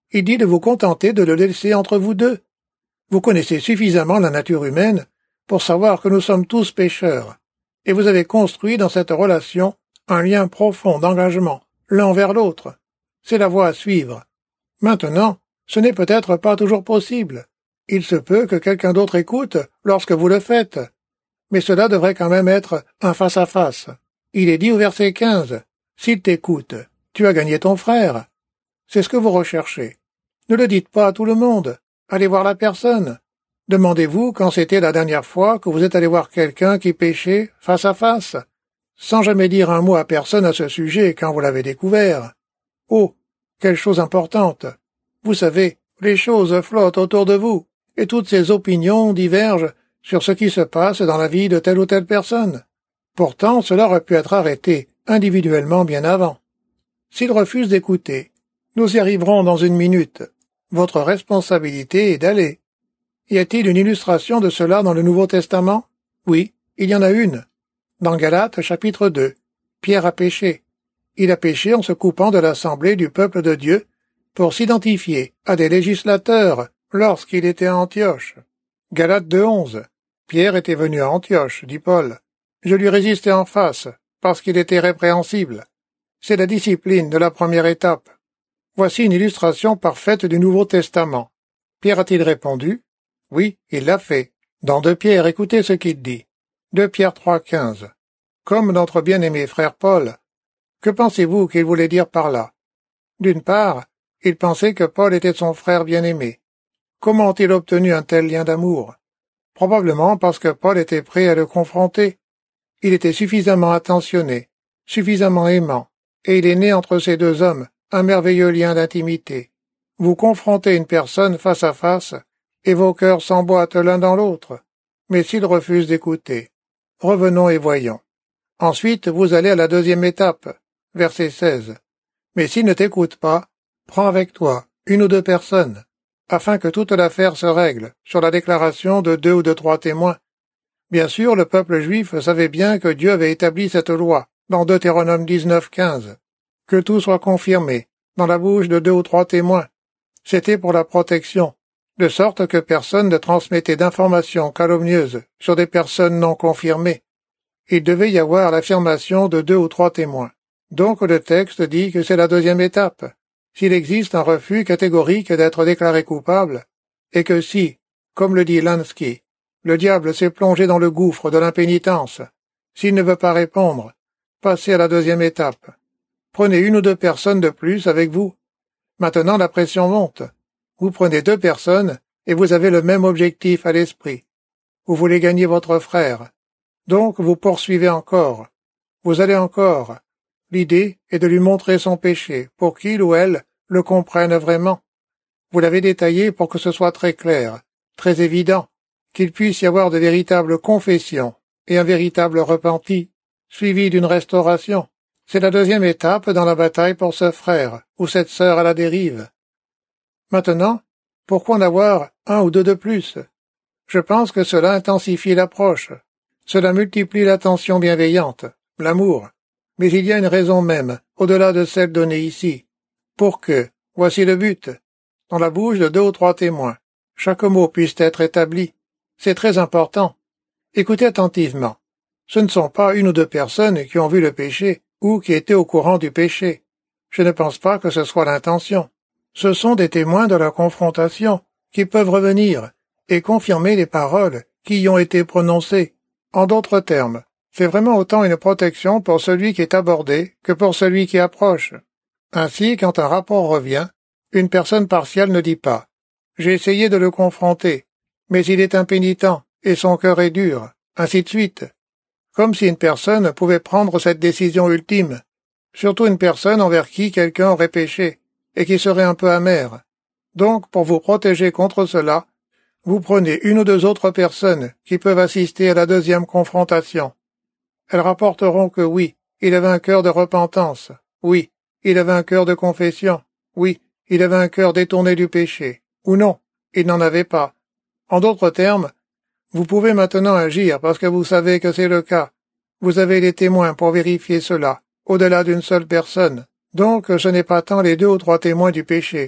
[SPEAKER 2] Il dit de vous contenter de le laisser entre vous deux. Vous connaissez suffisamment la nature humaine pour savoir que nous sommes tous pécheurs, et vous avez construit dans cette relation un lien profond d'engagement, l'un vers l'autre. C'est la voie à suivre. Maintenant, ce n'est peut-être pas toujours possible. Il se peut que quelqu'un d'autre écoute lorsque vous le faites. Mais cela devrait quand même être un face-à-face. Il est dit au verset 15, « S'il t'écoute, tu as gagné ton frère. » C'est ce que vous recherchez. Ne le dites pas à tout le monde. Allez voir la personne. Demandez-vous quand c'était la dernière fois que vous êtes allé voir quelqu'un qui péchait face à face, sans jamais dire un mot à personne à ce sujet quand vous l'avez découvert. Oh, quelle chose importante. Vous savez, les choses flottent autour de vous, et toutes ces opinions divergent sur ce qui se passe dans la vie de telle ou telle personne. Pourtant, cela aurait pu être arrêté individuellement bien avant. S'il refuse d'écouter, nous y arriverons dans une minute. Votre responsabilité est d'aller. Y a-t-il une illustration de cela dans le Nouveau Testament? Oui, il y en a une. Dans Galates, chapitre 2, Pierre a péché. Il a péché en se coupant de l'assemblée du peuple de Dieu pour s'identifier à des législateurs lorsqu'il était à Antioche. Galates 2:11. Pierre était venu à Antioche, dit Paul. Je lui résistais en face, parce qu'il était répréhensible. C'est la discipline de la première étape. Voici une illustration parfaite du Nouveau Testament. Pierre a-t-il répondu? Oui, il l'a fait. Dans 2 Pierre, écoutez ce qu'il dit. 2 Pierre 3:15. Comme notre bien-aimé frère Paul. Que pensez-vous qu'il voulait dire par là? D'une part, il pensait que Paul était son frère bien-aimé. Comment a-t-il obtenu un tel lien d'amour? Probablement parce que Paul était prêt à le confronter. Il était suffisamment attentionné, suffisamment aimant, et il est né entre ces deux hommes un merveilleux lien d'intimité. Vous confrontez une personne face à face, et vos cœurs s'emboîtent l'un dans l'autre. Mais s'il refuse d'écouter, revenons et voyons. Ensuite, vous allez à la 2e étape, verset 16. Mais s'il ne t'écoute pas, prends avec toi 1 ou 2 personnes, afin que toute l'affaire se règle sur la déclaration de 2 ou de 3 témoins. Bien sûr, le peuple juif savait bien que Dieu avait établi cette loi dans Deutéronome 19:15. Que tout soit confirmé dans la bouche de 2 ou 3 témoins. C'était pour la protection, de sorte que personne ne transmettait d'informations calomnieuses sur des personnes non confirmées. Il devait y avoir l'affirmation de 2 ou 3 témoins. Donc le texte dit que c'est la 2e étape. S'il existe un refus catégorique d'être déclaré coupable, et que si, comme le dit Lansky, le diable s'est plongé dans le gouffre de l'impénitence, s'il ne veut pas répondre, passez à la 2e étape. Prenez 1 ou 2 personnes de plus avec vous. Maintenant la pression monte. Vous prenez 2 personnes et vous avez le même objectif à l'esprit. Vous voulez gagner votre frère. Donc vous poursuivez encore. Vous allez encore. L'idée est de lui montrer son péché pour qu'il ou elle le comprenne vraiment. Vous l'avez détaillé pour que ce soit très clair, très évident, qu'il puisse y avoir de véritables confessions et un véritable repenti, suivi d'une restauration. C'est la 2e étape dans la bataille pour ce frère ou cette sœur à la dérive. Maintenant, pourquoi en avoir 1 ou 2 de plus? Je pense que cela intensifie l'approche. Cela multiplie l'attention bienveillante, l'amour. Mais il y a une raison même, au-delà de celle donnée ici. Pour que, voici le but, dans la bouche de 2 ou 3 témoins, chaque mot puisse être établi. C'est très important. Écoutez attentivement. Ce ne sont pas 1 ou 2 personnes qui ont vu le péché ou qui étaient au courant du péché. Je ne pense pas que ce soit l'intention. Ce sont des témoins de la confrontation qui peuvent revenir et confirmer les paroles qui y ont été prononcées. En d'autres termes, c'est vraiment autant une protection pour celui qui est abordé que pour celui qui approche. Ainsi, quand un rapport revient, une personne partielle ne dit pas « J'ai essayé de le confronter, mais il est impénitent et son cœur est dur », ainsi de suite. Comme si une personne pouvait prendre cette décision ultime, surtout une personne envers qui quelqu'un aurait péché et qui serait un peu amère. Donc, pour vous protéger contre cela, vous prenez 1 ou 2 autres personnes qui peuvent assister à la 2e confrontation. Elles rapporteront que oui, il avait un cœur de repentance, oui, il avait un cœur de confession, oui, il avait un cœur détourné du péché, ou non, il n'en avait pas. En d'autres termes, vous pouvez maintenant agir parce que vous savez que c'est le cas. Vous avez les témoins pour vérifier cela, au-delà d'une seule personne. Donc ce n'est pas tant les 2 ou 3 témoins du péché,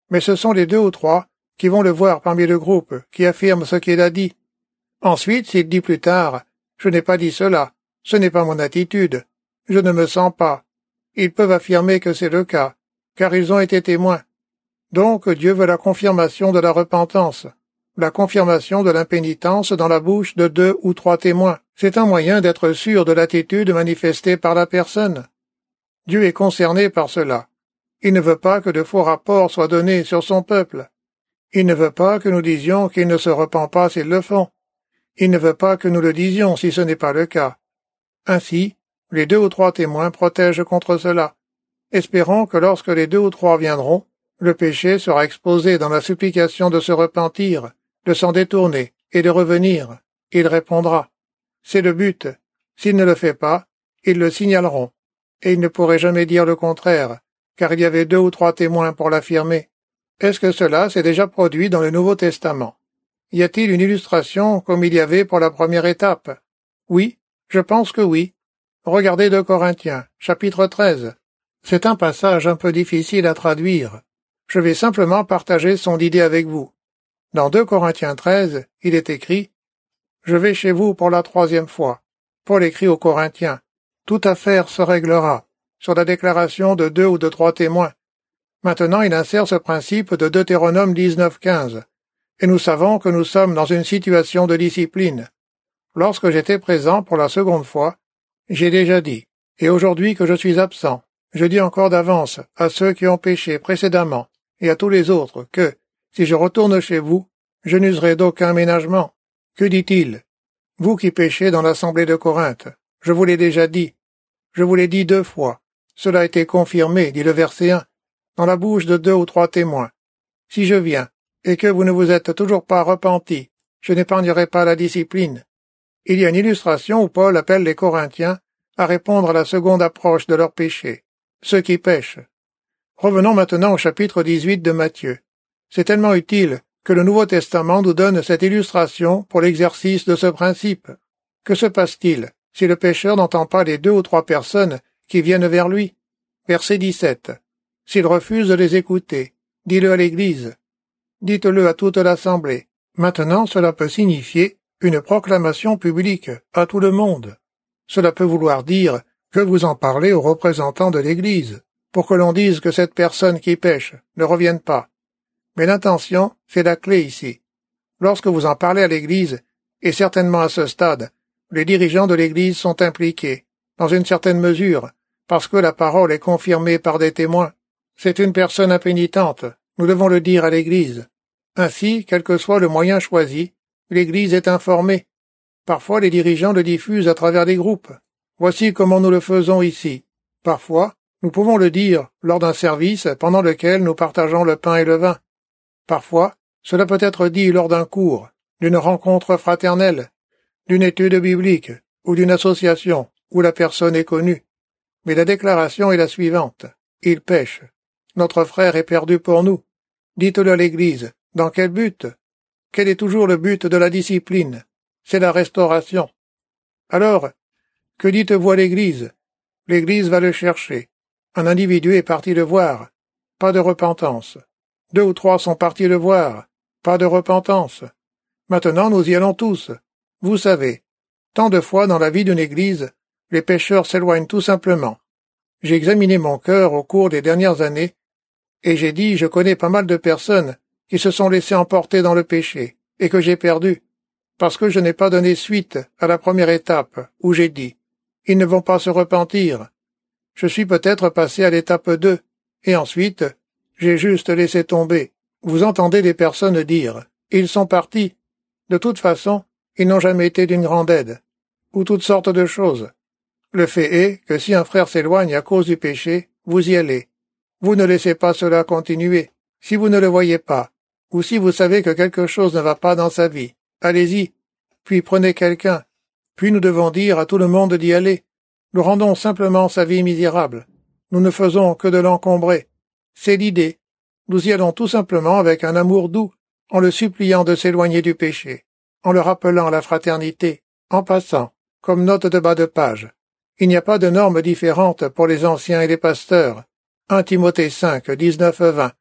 [SPEAKER 2] mais ce sont les 2 ou 3 qui vont le voir parmi le groupe, qui affirment ce qu'il a dit. Ensuite, s'il dit plus tard « Je n'ai pas dit cela, ce n'est pas mon attitude, je ne me sens pas », ils peuvent affirmer que c'est le cas, car ils ont été témoins. Donc Dieu veut la confirmation de la repentance, la confirmation de l'impénitence dans la bouche de 2 ou 3 témoins. C'est un moyen d'être sûr de l'attitude manifestée par la personne. Dieu est concerné par cela. Il ne veut pas que de faux rapports soient donnés sur son peuple. Il ne veut pas que nous disions qu'il ne se repent pas s'ils le font. Il ne veut pas que nous le disions si ce n'est pas le cas. Ainsi, les 2 ou 3 témoins protègent contre cela. Espérons que lorsque les 2 ou 3 viendront, le péché sera exposé dans la supplication de se repentir, de s'en détourner et de revenir. Il répondra. C'est le but. S'il ne le fait pas, ils le signaleront. Et il ne pourrait jamais dire le contraire, car il y avait 2 ou 3 témoins pour l'affirmer. Est-ce que cela s'est déjà produit dans le Nouveau Testament? Y a-t-il une illustration comme il y avait pour la première étape? Oui, je pense que oui. Regardez 2 Corinthiens, chapitre 13. C'est un passage un peu difficile à traduire. Je vais simplement partager son idée avec vous. Dans 2 Corinthiens 13, il est écrit « Je vais chez vous pour la 3e fois. » Paul écrit aux Corinthiens « Toute affaire se réglera » sur la déclaration de 2 ou de 3 témoins. Maintenant, il insère ce principe de Deutéronome 19:15. Et nous savons que nous sommes dans une situation de discipline. Lorsque j'étais présent pour la 2e fois, j'ai déjà dit, et aujourd'hui que je suis absent, je dis encore d'avance à ceux qui ont péché précédemment et à tous les autres que, si je retourne chez vous, je n'userai d'aucun ménagement. Que dit-il? Vous qui péchez dans l'assemblée de Corinthe, je vous l'ai déjà dit. Je vous l'ai dit 2 fois. Cela a été confirmé, dit le verset 1, dans la bouche de 2 ou 3 témoins. Si je viens, et que vous ne vous êtes toujours pas repentis, je n'épargnerai pas la discipline. Il y a une illustration où Paul appelle les Corinthiens à répondre à la seconde approche de leur péché, ceux qui pêchent. Revenons maintenant au chapitre 18 de Matthieu. C'est tellement utile que le Nouveau Testament nous donne cette illustration pour l'exercice de ce principe. Que se passe-t-il si le pécheur n'entend pas les 2 ou 3 personnes qui viennent vers lui? Verset 17. S'il refuse de les écouter, dis-le à l'Église. Dites-le à toute l'assemblée. Maintenant, cela peut signifier une proclamation publique à tout le monde. Cela peut vouloir dire que vous en parlez aux représentants de l'Église, pour que l'on dise que cette personne qui pêche ne revienne pas. Mais l'intention, c'est la clé ici. Lorsque vous en parlez à l'Église, et certainement à ce stade, les dirigeants de l'Église sont impliqués, dans une certaine mesure, parce que la parole est confirmée par des témoins. C'est une personne impénitente, nous devons le dire à l'Église. Ainsi, quel que soit le moyen choisi, l'Église est informée. Parfois, les dirigeants le diffusent à travers des groupes. Voici comment nous le faisons ici. Parfois, nous pouvons le dire lors d'un service pendant lequel nous partageons le pain et le vin. Parfois, cela peut être dit lors d'un cours, d'une rencontre fraternelle, d'une étude biblique ou d'une association où la personne est connue. Mais la déclaration est la suivante. Il pêche. Notre frère est perdu pour nous. Dites-le à l'Église. Dans quel but? Quel est toujours le but de la discipline? C'est la restauration. Alors, que dites-vous à l'Église? L'Église va le chercher. Un individu est parti le voir. Pas de repentance. 2 ou 3 sont partis le voir. Pas de repentance. Maintenant, nous y allons tous. Vous savez, tant de fois dans la vie d'une Église, les pécheurs s'éloignent tout simplement. J'ai examiné mon cœur au cours des dernières années, et j'ai dit, je connais pas mal de personnes qui se sont laissées emporter dans le péché, et que j'ai perdu, parce que je n'ai pas donné suite à la première étape, où j'ai dit, ils ne vont pas se repentir. Je suis peut-être passé à l'étape 2, et ensuite, j'ai juste laissé tomber. Vous entendez des personnes dire, ils sont partis. De toute façon, ils n'ont jamais été d'une grande aide, ou toutes sortes de choses. Le fait est que si un frère s'éloigne à cause du péché, vous y allez. Vous ne laissez pas cela continuer. Si vous ne le voyez pas, ou si vous savez que quelque chose ne va pas dans sa vie, allez-y, puis prenez quelqu'un. Puis nous devons dire à tout le monde d'y aller. Nous rendons simplement sa vie misérable. Nous ne faisons que de l'encombrer. C'est l'idée. Nous y allons tout simplement avec un amour doux, en le suppliant de s'éloigner du péché, en le rappelant à la fraternité, en passant, comme note de bas de page. Il n'y a pas de normes différentes pour les anciens et les pasteurs. 1 Timothée 5, 19-20.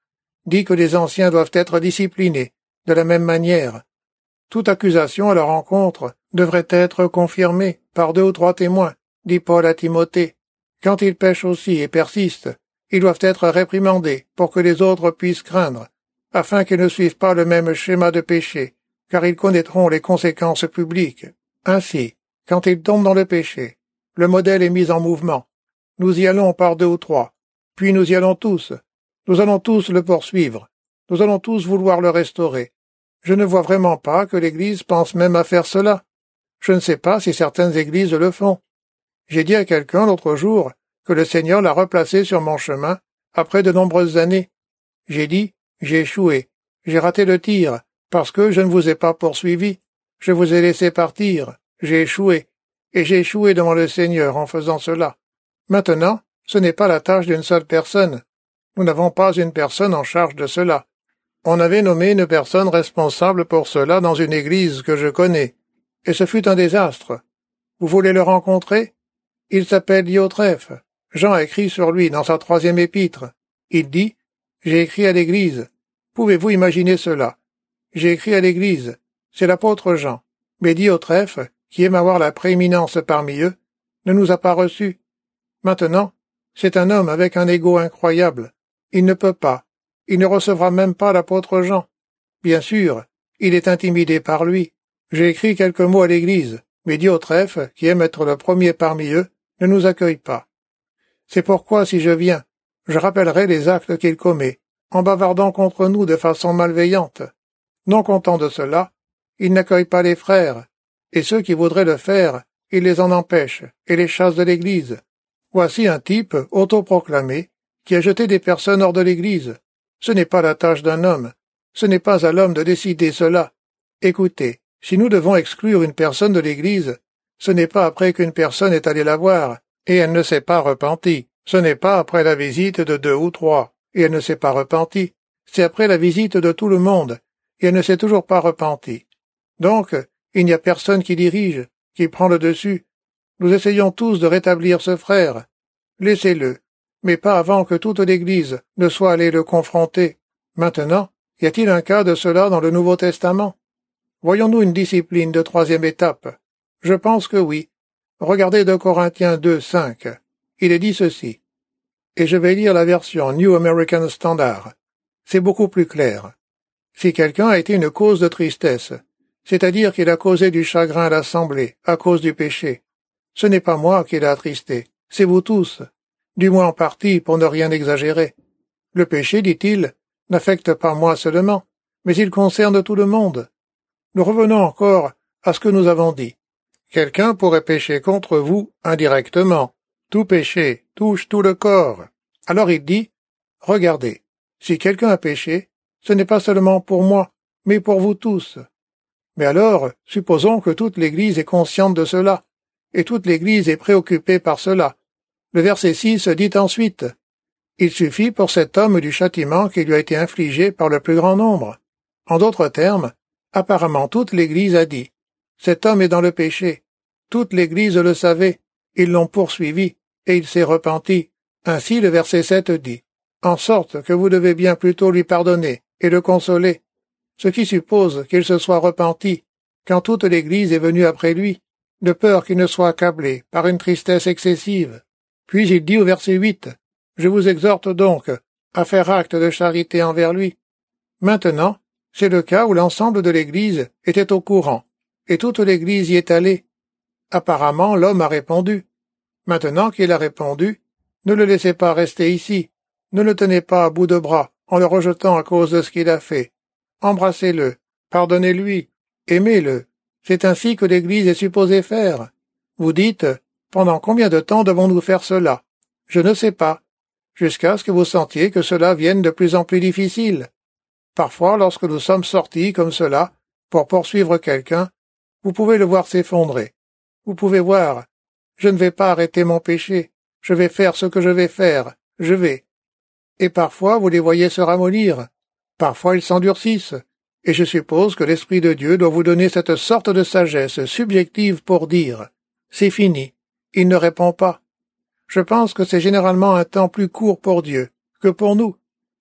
[SPEAKER 2] dit que les anciens doivent être disciplinés, de la même manière. Toute accusation à leur encontre devrait être confirmée par 2 ou 3 témoins, dit Paul à Timothée. Quand ils pêchent aussi et persistent, ils doivent être réprimandés pour que les autres puissent craindre, afin qu'ils ne suivent pas le même schéma de péché, car ils connaîtront les conséquences publiques. Ainsi, quand ils tombent dans le péché, le modèle est mis en mouvement. Nous y allons par 2 ou 3, puis nous y allons tous. Nous allons tous le poursuivre. Nous allons tous vouloir le restaurer. Je ne vois vraiment pas que l'Église pense même à faire cela. Je ne sais pas si certaines églises le font. J'ai dit à quelqu'un l'autre jour que le Seigneur l'a replacé sur mon chemin après de nombreuses années. J'ai dit, j'ai échoué, j'ai raté le tir, parce que je ne vous ai pas poursuivi. Je vous ai laissé partir, j'ai échoué, et j'ai échoué devant le Seigneur en faisant cela. Maintenant, ce n'est pas la tâche d'une seule personne. Nous n'avons pas une personne en charge de cela. On avait nommé une personne responsable pour cela dans une église que je connais, et ce fut un désastre. Vous voulez le rencontrer? Il s'appelle Diotrephe. Jean a écrit sur lui dans sa 3e épître. Il dit, « J'ai écrit à l'église. » Pouvez-vous imaginer cela? J'ai écrit à l'église. C'est l'apôtre Jean. Mais Diotrephe, qui aime avoir la prééminence parmi eux, ne nous a pas reçus. Maintenant, c'est un homme avec un ego incroyable. Il ne peut pas. Il ne recevra même pas l'apôtre Jean. Bien sûr, il est intimidé par lui. J'ai écrit quelques mots à l'église, mais Diotrephe, qui aime être le premier parmi eux, ne nous accueille pas. C'est pourquoi, si je viens, je rappellerai les actes qu'il commet, en bavardant contre nous de façon malveillante. Non content de cela, il n'accueille pas les frères, et ceux qui voudraient le faire, il les en empêche et les chasse de l'église. Voici un type autoproclamé qui a jeté des personnes hors de l'église. Ce n'est pas la tâche d'un homme. Ce n'est pas à l'homme de décider cela. Écoutez, si nous devons exclure une personne de l'église, ce n'est pas après qu'une personne est allée la voir, et elle ne s'est pas repentie. Ce n'est pas après la visite de 2 ou 3, et elle ne s'est pas repentie. C'est après la visite de tout le monde, et elle ne s'est toujours pas repentie. Donc, il n'y a personne qui dirige, qui prend le dessus. Nous essayons tous de rétablir ce frère. Laissez-le, mais pas avant que toute l'Église ne soit allée le confronter. Maintenant, y a-t-il un cas de cela dans le Nouveau Testament? Voyons-nous une discipline de 3e étape? Je pense que oui. Regardez 2 Corinthiens 2, 5. Il est dit ceci. Et je vais lire la version New American Standard. C'est beaucoup plus clair. Si quelqu'un a été une cause de tristesse, c'est-à-dire qu'il a causé du chagrin à l'Assemblée à cause du péché, ce n'est pas moi qui l'ai attristé, c'est vous tous, du moins en partie pour ne rien exagérer. Le péché, dit-il, n'affecte pas moi seulement, mais il concerne tout le monde. Nous revenons encore à ce que nous avons dit. Quelqu'un pourrait pécher contre vous indirectement. Tout péché touche tout le corps. Alors il dit, regardez, si quelqu'un a péché, ce n'est pas seulement pour moi, mais pour vous tous. Mais alors, supposons que toute l'Église est consciente de cela, et toute l'Église est préoccupée par cela. Le verset 6 dit ensuite, « Il suffit pour cet homme du châtiment qui lui a été infligé par le plus grand nombre. » En d'autres termes, apparemment toute l'Église a dit, « Cet homme est dans le péché. » Toute l'Église le savait, ils l'ont poursuivi, et il s'est repenti. Ainsi le verset 7 dit, « En sorte que vous devez bien plutôt lui pardonner et le consoler. » Ce qui suppose qu'il se soit repenti, quand toute l'Église est venue après lui, de peur qu'il ne soit accablé par une tristesse excessive. Puis il dit au verset 8, « Je vous exhorte donc à faire acte de charité envers lui. » Maintenant, c'est le cas où l'ensemble de l'Église était au courant, et toute l'Église y est allée. Apparemment, l'homme a répondu. Maintenant qu'il a répondu, ne le laissez pas rester ici, ne le tenez pas à bout de bras en le rejetant à cause de ce qu'il a fait. Embrassez-le, pardonnez-lui, aimez-le. C'est ainsi que l'Église est supposée faire. Vous dites, pendant combien de temps devons-nous faire cela? Je ne sais pas, jusqu'à ce que vous sentiez que cela vienne de plus en plus difficile. Parfois, lorsque nous sommes sortis comme cela, pour poursuivre quelqu'un, vous pouvez le voir s'effondrer. Vous pouvez voir, je ne vais pas arrêter mon péché, je vais faire ce que je vais faire, je vais. Et parfois, vous les voyez se ramollir. Parfois, ils s'endurcissent. Et je suppose que l'Esprit de Dieu doit vous donner cette sorte de sagesse subjective pour dire « C'est fini, il ne répond pas ». Je pense que c'est généralement un temps plus court pour Dieu que pour nous.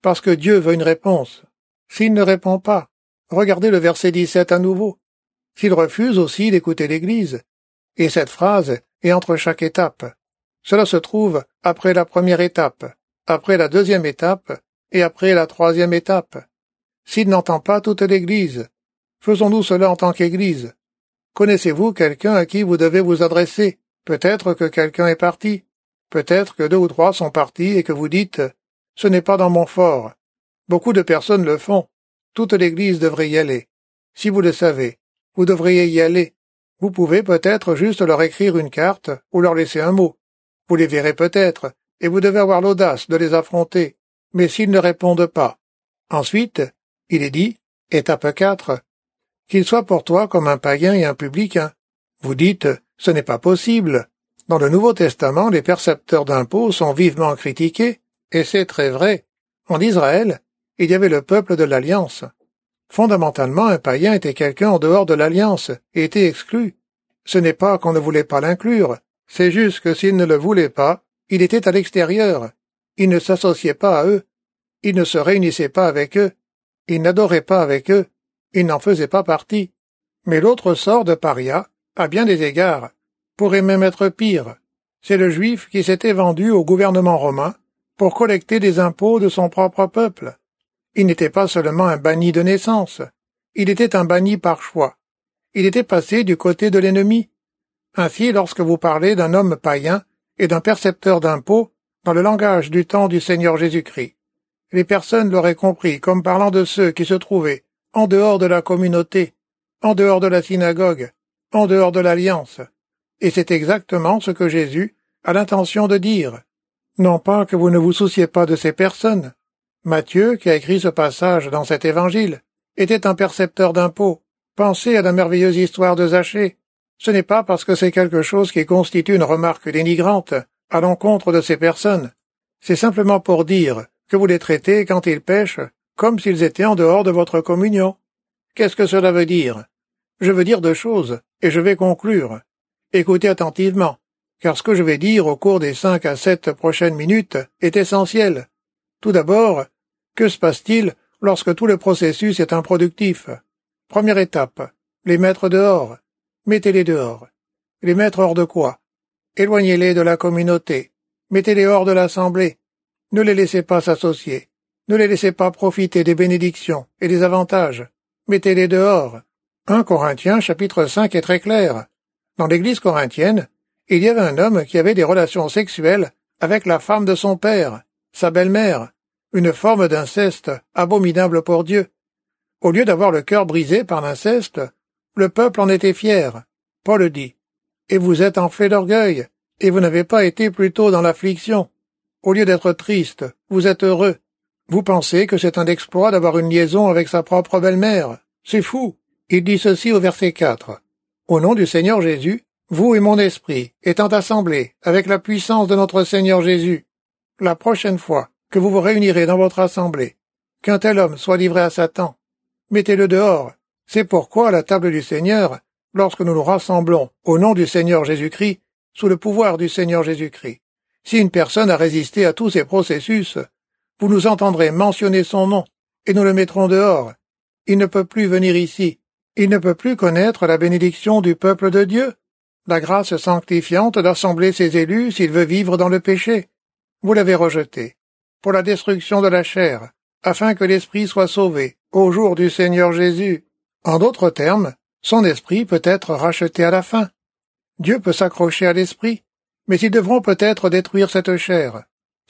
[SPEAKER 2] parce que Dieu veut une réponse. S'il ne répond pas, regardez le verset 17 à nouveau. S'il refuse aussi d'écouter l'Église, et cette phrase est entre chaque étape. Cela se trouve après la première étape, après la deuxième étape et après la troisième étape. S'il n'entend pas toute l'Église, faisons-nous cela en tant qu'Église. Connaissez-vous quelqu'un à qui vous devez vous adresser? Peut-être que quelqu'un est parti. Peut-être que 2 ou 3 sont partis et que vous dites « Ce n'est pas dans mon fort ». Beaucoup de personnes le font. Toute l'Église devrait y aller. Si vous le savez, vous devriez y aller. Vous pouvez peut-être juste leur écrire une carte ou leur laisser un mot. Vous les verrez peut-être, et vous devez avoir l'audace de les affronter. Mais s'ils ne répondent pas. Ensuite, il est dit, étape 4, qu'il soit pour toi comme un païen et un publicain. Vous dites, ce n'est pas possible. Dans le Nouveau Testament, les percepteurs d'impôts sont vivement critiqués, et c'est très vrai. En Israël, il y avait le peuple de l'Alliance. Fondamentalement, un païen était quelqu'un en dehors de l'Alliance, et était exclu. Ce n'est pas qu'on ne voulait pas l'inclure, c'est juste que s'il ne le voulait pas, il était à l'extérieur. Il ne s'associait pas à eux. Il ne se réunissait pas avec eux. Il n'adorait pas avec eux. Il n'en faisait pas partie. Mais l'autre sort de paria, à bien des égards, pourrait même être pire. C'est le juif qui s'était vendu au gouvernement romain pour collecter des impôts de son propre peuple. Il n'était pas seulement un banni de naissance, il était un banni par choix. Il était passé du côté de l'ennemi. Ainsi, lorsque vous parlez d'un homme païen et d'un percepteur d'impôts dans le langage du temps du Seigneur Jésus-Christ, les personnes l'auraient compris comme parlant de ceux qui se trouvaient en dehors de la communauté, en dehors de la synagogue, en dehors de l'alliance. Et c'est exactement ce que Jésus a l'intention de dire. Non pas que vous ne vous souciez pas de ces personnes. Matthieu, qui a écrit ce passage dans cet évangile, était un percepteur d'impôts. Pensez à la merveilleuse histoire de Zachée. Ce n'est pas parce que c'est quelque chose qui constitue une remarque dénigrante à l'encontre de ces personnes. C'est simplement pour dire que vous les traitez quand ils pêchent comme s'ils étaient en dehors de votre communion. Qu'est-ce que cela veut dire? Je veux dire 2 choses, et je vais conclure. Écoutez attentivement, car ce que je vais dire au cours des 5 à 7 prochaines minutes est essentiel. Tout d'abord, que se passe-t-il lorsque tout le processus est improductif? Première étape, les mettre dehors. Mettez-les dehors. Les mettre hors de quoi? Éloignez-les de la communauté. Mettez-les hors de l'assemblée. Ne les laissez pas s'associer. Ne les laissez pas profiter des bénédictions et des avantages. Mettez-les dehors. 1 Corinthiens chapitre 5 est très clair. Dans l'église corinthienne, il y avait un homme qui avait des relations sexuelles avec la femme de son père, sa belle-mère, une forme d'inceste abominable pour Dieu. Au lieu d'avoir le cœur brisé par l'inceste, le peuple en était fier. Paul dit, « Et vous êtes enflé d'orgueil, et vous n'avez pas été plutôt dans l'affliction. Au lieu d'être triste, vous êtes heureux. Vous pensez que c'est un exploit d'avoir une liaison avec sa propre belle-mère. C'est fou. » Il dit ceci au verset 4. « Au nom du Seigneur Jésus, vous et mon esprit, étant assemblés avec la puissance de notre Seigneur Jésus, la prochaine fois que vous vous réunirez dans votre assemblée, qu'un tel homme soit livré à Satan, mettez-le dehors. C'est pourquoi à la table du Seigneur, lorsque nous nous rassemblons au nom du Seigneur Jésus-Christ, sous le pouvoir du Seigneur Jésus-Christ, si une personne a résisté à tous ces processus, vous nous entendrez mentionner son nom, et nous le mettrons dehors. Il ne peut plus venir ici. Il ne peut plus connaître la bénédiction du peuple de Dieu, la grâce sanctifiante d'assembler ses élus s'il veut vivre dans le péché. Vous l'avez rejeté, pour la destruction de la chair, afin que l'esprit soit sauvé au jour du Seigneur Jésus. En d'autres termes, son esprit peut être racheté à la fin. Dieu peut s'accrocher à l'esprit, mais ils devront peut-être détruire cette chair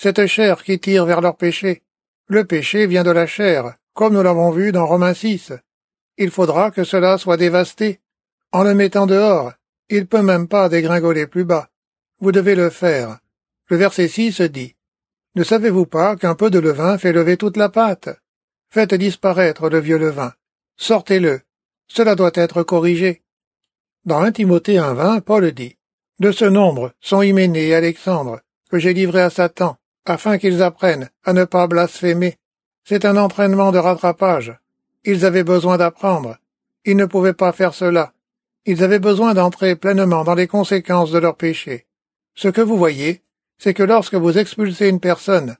[SPEAKER 2] qui tire vers leur péché. Le péché vient de la chair, comme nous l'avons vu dans Romains 6. Il faudra que cela soit dévasté. En le mettant dehors, il peut même pas dégringoler plus bas. Vous devez le faire. Le verset 6 dit, « Ne savez-vous pas qu'un peu de levain fait lever toute la pâte? Faites disparaître le vieux levain. Sortez-le. Cela doit être corrigé. » Dans 1 Timothée 1:20, Paul dit, « De ce nombre sont Hyménée et Alexandre, que j'ai livrés à Satan, afin qu'ils apprennent à ne pas blasphémer. » C'est un entraînement de rattrapage. Ils avaient besoin d'apprendre. Ils ne pouvaient pas faire cela. Ils avaient besoin d'entrer pleinement dans les conséquences de leur péché. Ce que vous voyez, c'est que lorsque vous expulsez une personne,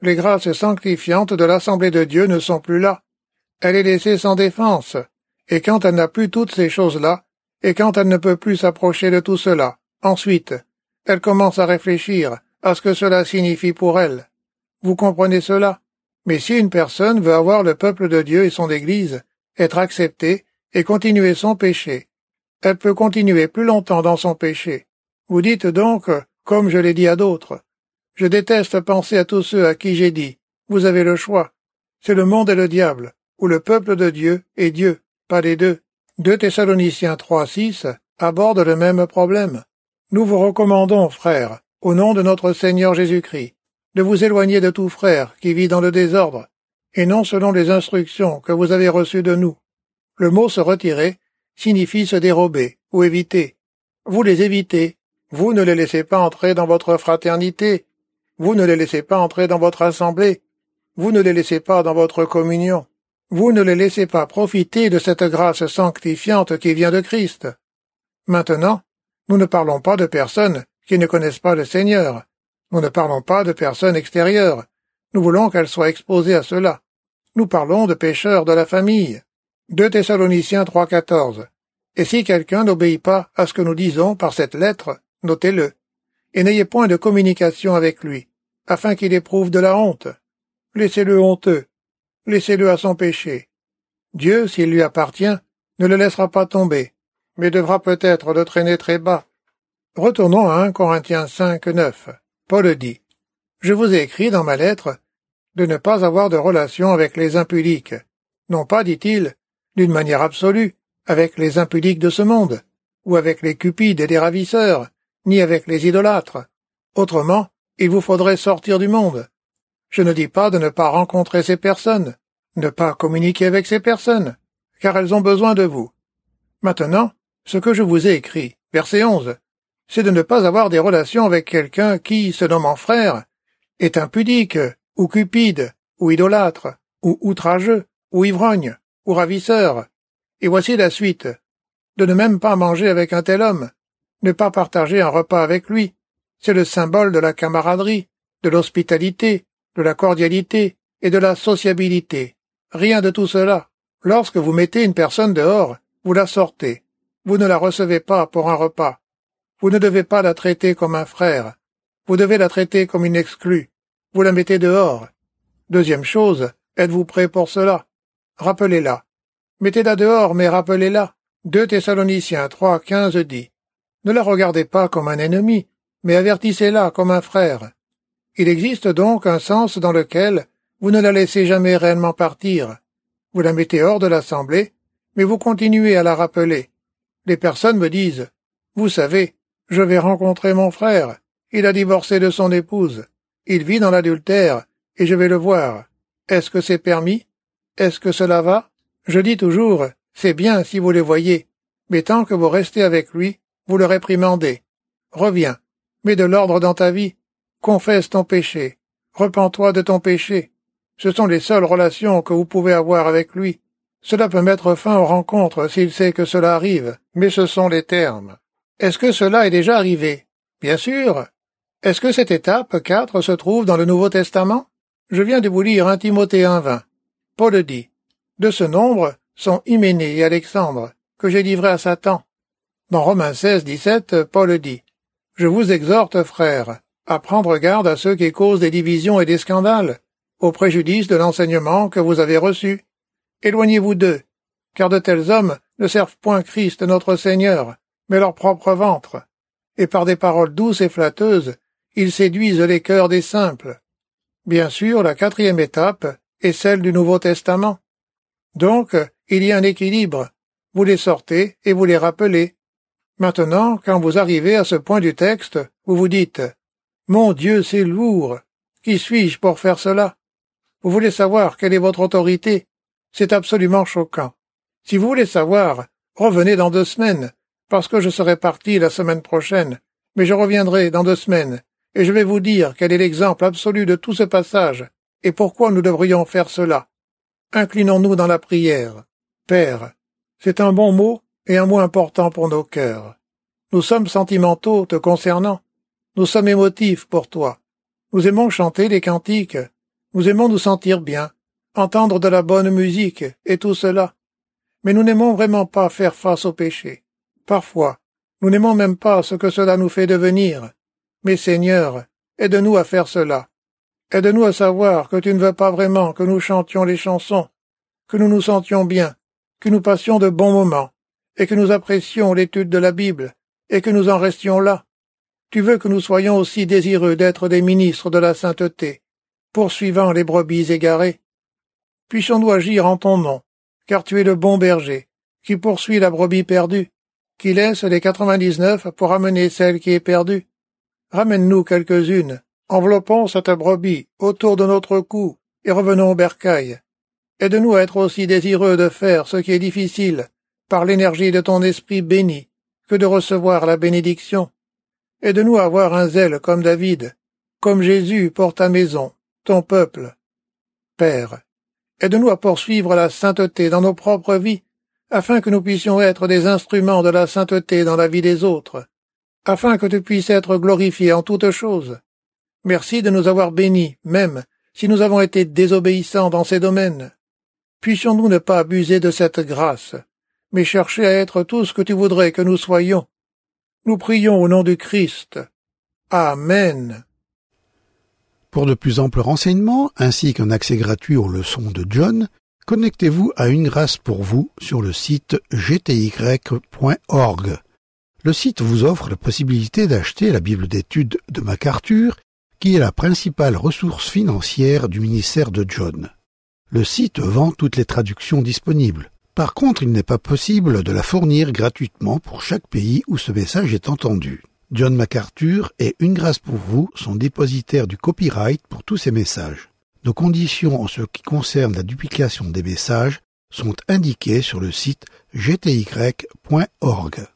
[SPEAKER 2] Les grâces sanctifiantes de l'Assemblée de Dieu ne sont plus là. Elle est laissée sans défense. Et quand elle n'a plus toutes ces choses-là, et quand elle ne peut plus s'approcher de tout cela, ensuite, elle commence à réfléchir à ce que cela signifie pour elle. Vous comprenez cela? Mais si une personne veut avoir le peuple de Dieu et son Église, être acceptée et continuer son péché, elle peut continuer plus longtemps dans son péché. Vous dites donc, comme je l'ai dit à d'autres, je déteste penser à tous ceux à qui j'ai dit, vous avez le choix. C'est le monde et le diable, ou le peuple de Dieu et Dieu, pas les deux. 2 Thessaloniciens 3:6 aborde le même problème. Nous vous recommandons, frères, au nom de notre Seigneur Jésus-Christ, de vous éloigner de tout frère qui vit dans le désordre, et non selon les instructions que vous avez reçues de nous. Le mot se retirer signifie se dérober ou éviter. Vous les évitez, vous ne les laissez pas entrer dans votre fraternité, vous ne les laissez pas entrer dans votre assemblée, vous ne les laissez pas dans votre communion, vous ne les laissez pas profiter de cette grâce sanctifiante qui vient de Christ. Maintenant, nous ne parlons pas de personnes qui ne connaissent pas le Seigneur. Nous ne parlons pas de personnes extérieures. Nous voulons qu'elles soient exposées à cela. Nous parlons de pécheurs de la famille. 2 Thessaloniciens 3:14. Et si quelqu'un n'obéit pas à ce que nous disons par cette lettre, notez-le, et n'ayez point de communication avec lui, afin qu'il éprouve de la honte. Laissez-le honteux. Laissez-le à son péché. Dieu, s'il lui appartient, ne le laissera pas tomber, mais devra peut-être le traîner très bas. Retournons à 1 Corinthiens 5:9. Paul dit, « Je vous ai écrit dans ma lettre de ne pas avoir de relation avec les impudiques, non pas, dit-il, d'une manière absolue, avec les impudiques de ce monde, ou avec les cupides et les ravisseurs, ni avec les idolâtres. Autrement, il vous faudrait sortir du monde. Je ne dis pas de ne pas rencontrer ces personnes, ne pas communiquer avec ces personnes, car elles ont besoin de vous. Maintenant, ce que je vous ai écrit, verset 11, c'est de ne pas avoir des relations avec quelqu'un qui, se nommant frère, est impudique, ou cupide, ou idolâtre, ou outrageux, ou ivrogne, ou ravisseur. Et voici la suite. De ne même pas manger avec un tel homme, ne pas partager un repas avec lui. C'est le symbole de la camaraderie, de l'hospitalité, de la cordialité et de la sociabilité. Rien de tout cela. Lorsque vous mettez une personne dehors, vous la sortez. Vous ne la recevez pas pour un repas. Vous ne devez pas la traiter comme un frère. Vous devez la traiter comme une exclue. Vous la mettez dehors. Deuxième chose, êtes-vous prêt pour cela? Rappelez-la. Mettez-la dehors, mais rappelez-la. 2 Thessaloniciens 3:15 dit, « Ne la regardez pas comme un ennemi, mais avertissez-la comme un frère. » Il existe donc un sens dans lequel vous ne la laissez jamais réellement partir. Vous la mettez hors de l'assemblée, mais vous continuez à la rappeler. Les personnes me disent, « Vous savez, je vais rencontrer mon frère. Il a divorcé de son épouse. Il vit dans l'adultère, et je vais le voir. Est-ce que c'est permis? Est-ce que cela va? » Je dis toujours, c'est bien si vous les voyez, mais tant que vous restez avec lui, vous le réprimandez. Reviens, mets de l'ordre dans ta vie, confesse ton péché, repens-toi de ton péché. Ce sont les seules relations que vous pouvez avoir avec lui. Cela peut mettre fin aux rencontres s'il sait que cela arrive, mais ce sont les termes. Est-ce que cela est déjà arrivé? Bien sûr. Est-ce que cette étape 4 se trouve dans le Nouveau Testament? Je viens de vous lire 1 Timothée 1:20. Paul dit, « De ce nombre sont Hyménée et Alexandre, que j'ai livrés à Satan. » Dans Romains 16:17, Paul dit, « Je vous exhorte, frères, à prendre garde à ceux qui causent des divisions et des scandales, au préjudice de l'enseignement que vous avez reçu. Éloignez-vous d'eux, car de tels hommes ne servent point Christ notre Seigneur, mais leur propre ventre. Et par des paroles douces et flatteuses, ils séduisent les cœurs des simples. » Bien sûr, la 4e étape est celle du Nouveau Testament. Donc, il y a un équilibre. Vous les sortez et vous les rappelez. Maintenant, quand vous arrivez à ce point du texte, vous vous dites « Mon Dieu, c'est lourd. Qui suis-je pour faire cela ?» Vous voulez savoir quelle est votre autorité? C'est absolument choquant. Si vous voulez savoir, revenez dans 2 semaines, parce que je serai parti la semaine prochaine, mais je reviendrai dans 2 semaines, et je vais vous dire quel est l'exemple absolu de tout ce passage, et pourquoi nous devrions faire cela. Inclinons-nous dans la prière. Père, c'est un bon mot et un mot important pour nos cœurs. Nous sommes sentimentaux te concernant. Nous sommes émotifs pour toi. Nous aimons chanter les cantiques. Nous aimons nous sentir bien, entendre de la bonne musique et tout cela. Mais nous n'aimons vraiment pas faire face au péché. Parfois, nous n'aimons même pas ce que cela nous fait devenir. Mais Seigneur, aide-nous à faire cela. Aide-nous à savoir que tu ne veux pas vraiment que nous chantions les chansons, que nous nous sentions bien, que nous passions de bons moments, et que nous apprécions l'étude de la Bible, et que nous en restions là. Tu veux que nous soyons aussi désireux d'être des ministres de la sainteté, poursuivant les brebis égarées. Puissions-nous agir en ton nom, car tu es le bon berger, qui poursuit la brebis perdue, qui laisse les 99 pour amener celle qui est perdue. Ramène-nous quelques-unes, enveloppons cette brebis autour de notre cou, et revenons au bercail. Aide-nous à être aussi désireux de faire ce qui est difficile, par l'énergie de ton esprit béni, que de recevoir la bénédiction. Aide-nous à avoir un zèle comme David, comme Jésus pour ta maison, ton peuple. Père, aide-nous à poursuivre la sainteté dans nos propres vies, afin que nous puissions être des instruments de la sainteté dans la vie des autres, afin que tu puisses être glorifié en toutes choses. Merci de nous avoir bénis, même si nous avons été désobéissants dans ces domaines. Puissions-nous ne pas abuser de cette grâce, mais chercher à être tout ce que tu voudrais que nous soyons. Nous prions au nom du Christ. Amen.
[SPEAKER 1] Pour de plus amples renseignements, ainsi qu'un accès gratuit aux leçons de John, connectez-vous à Une Grâce pour vous sur le site gty.org. Le site vous offre la possibilité d'acheter la Bible d'études de MacArthur, qui est la principale ressource financière du ministère de John. Le site vend toutes les traductions disponibles. Par contre, il n'est pas possible de la fournir gratuitement pour chaque pays où ce message est entendu. John MacArthur et Une Grâce pour vous sont dépositaires du copyright pour tous ces messages. Nos conditions en ce qui concerne la duplication des messages sont indiquées sur le site gty.org.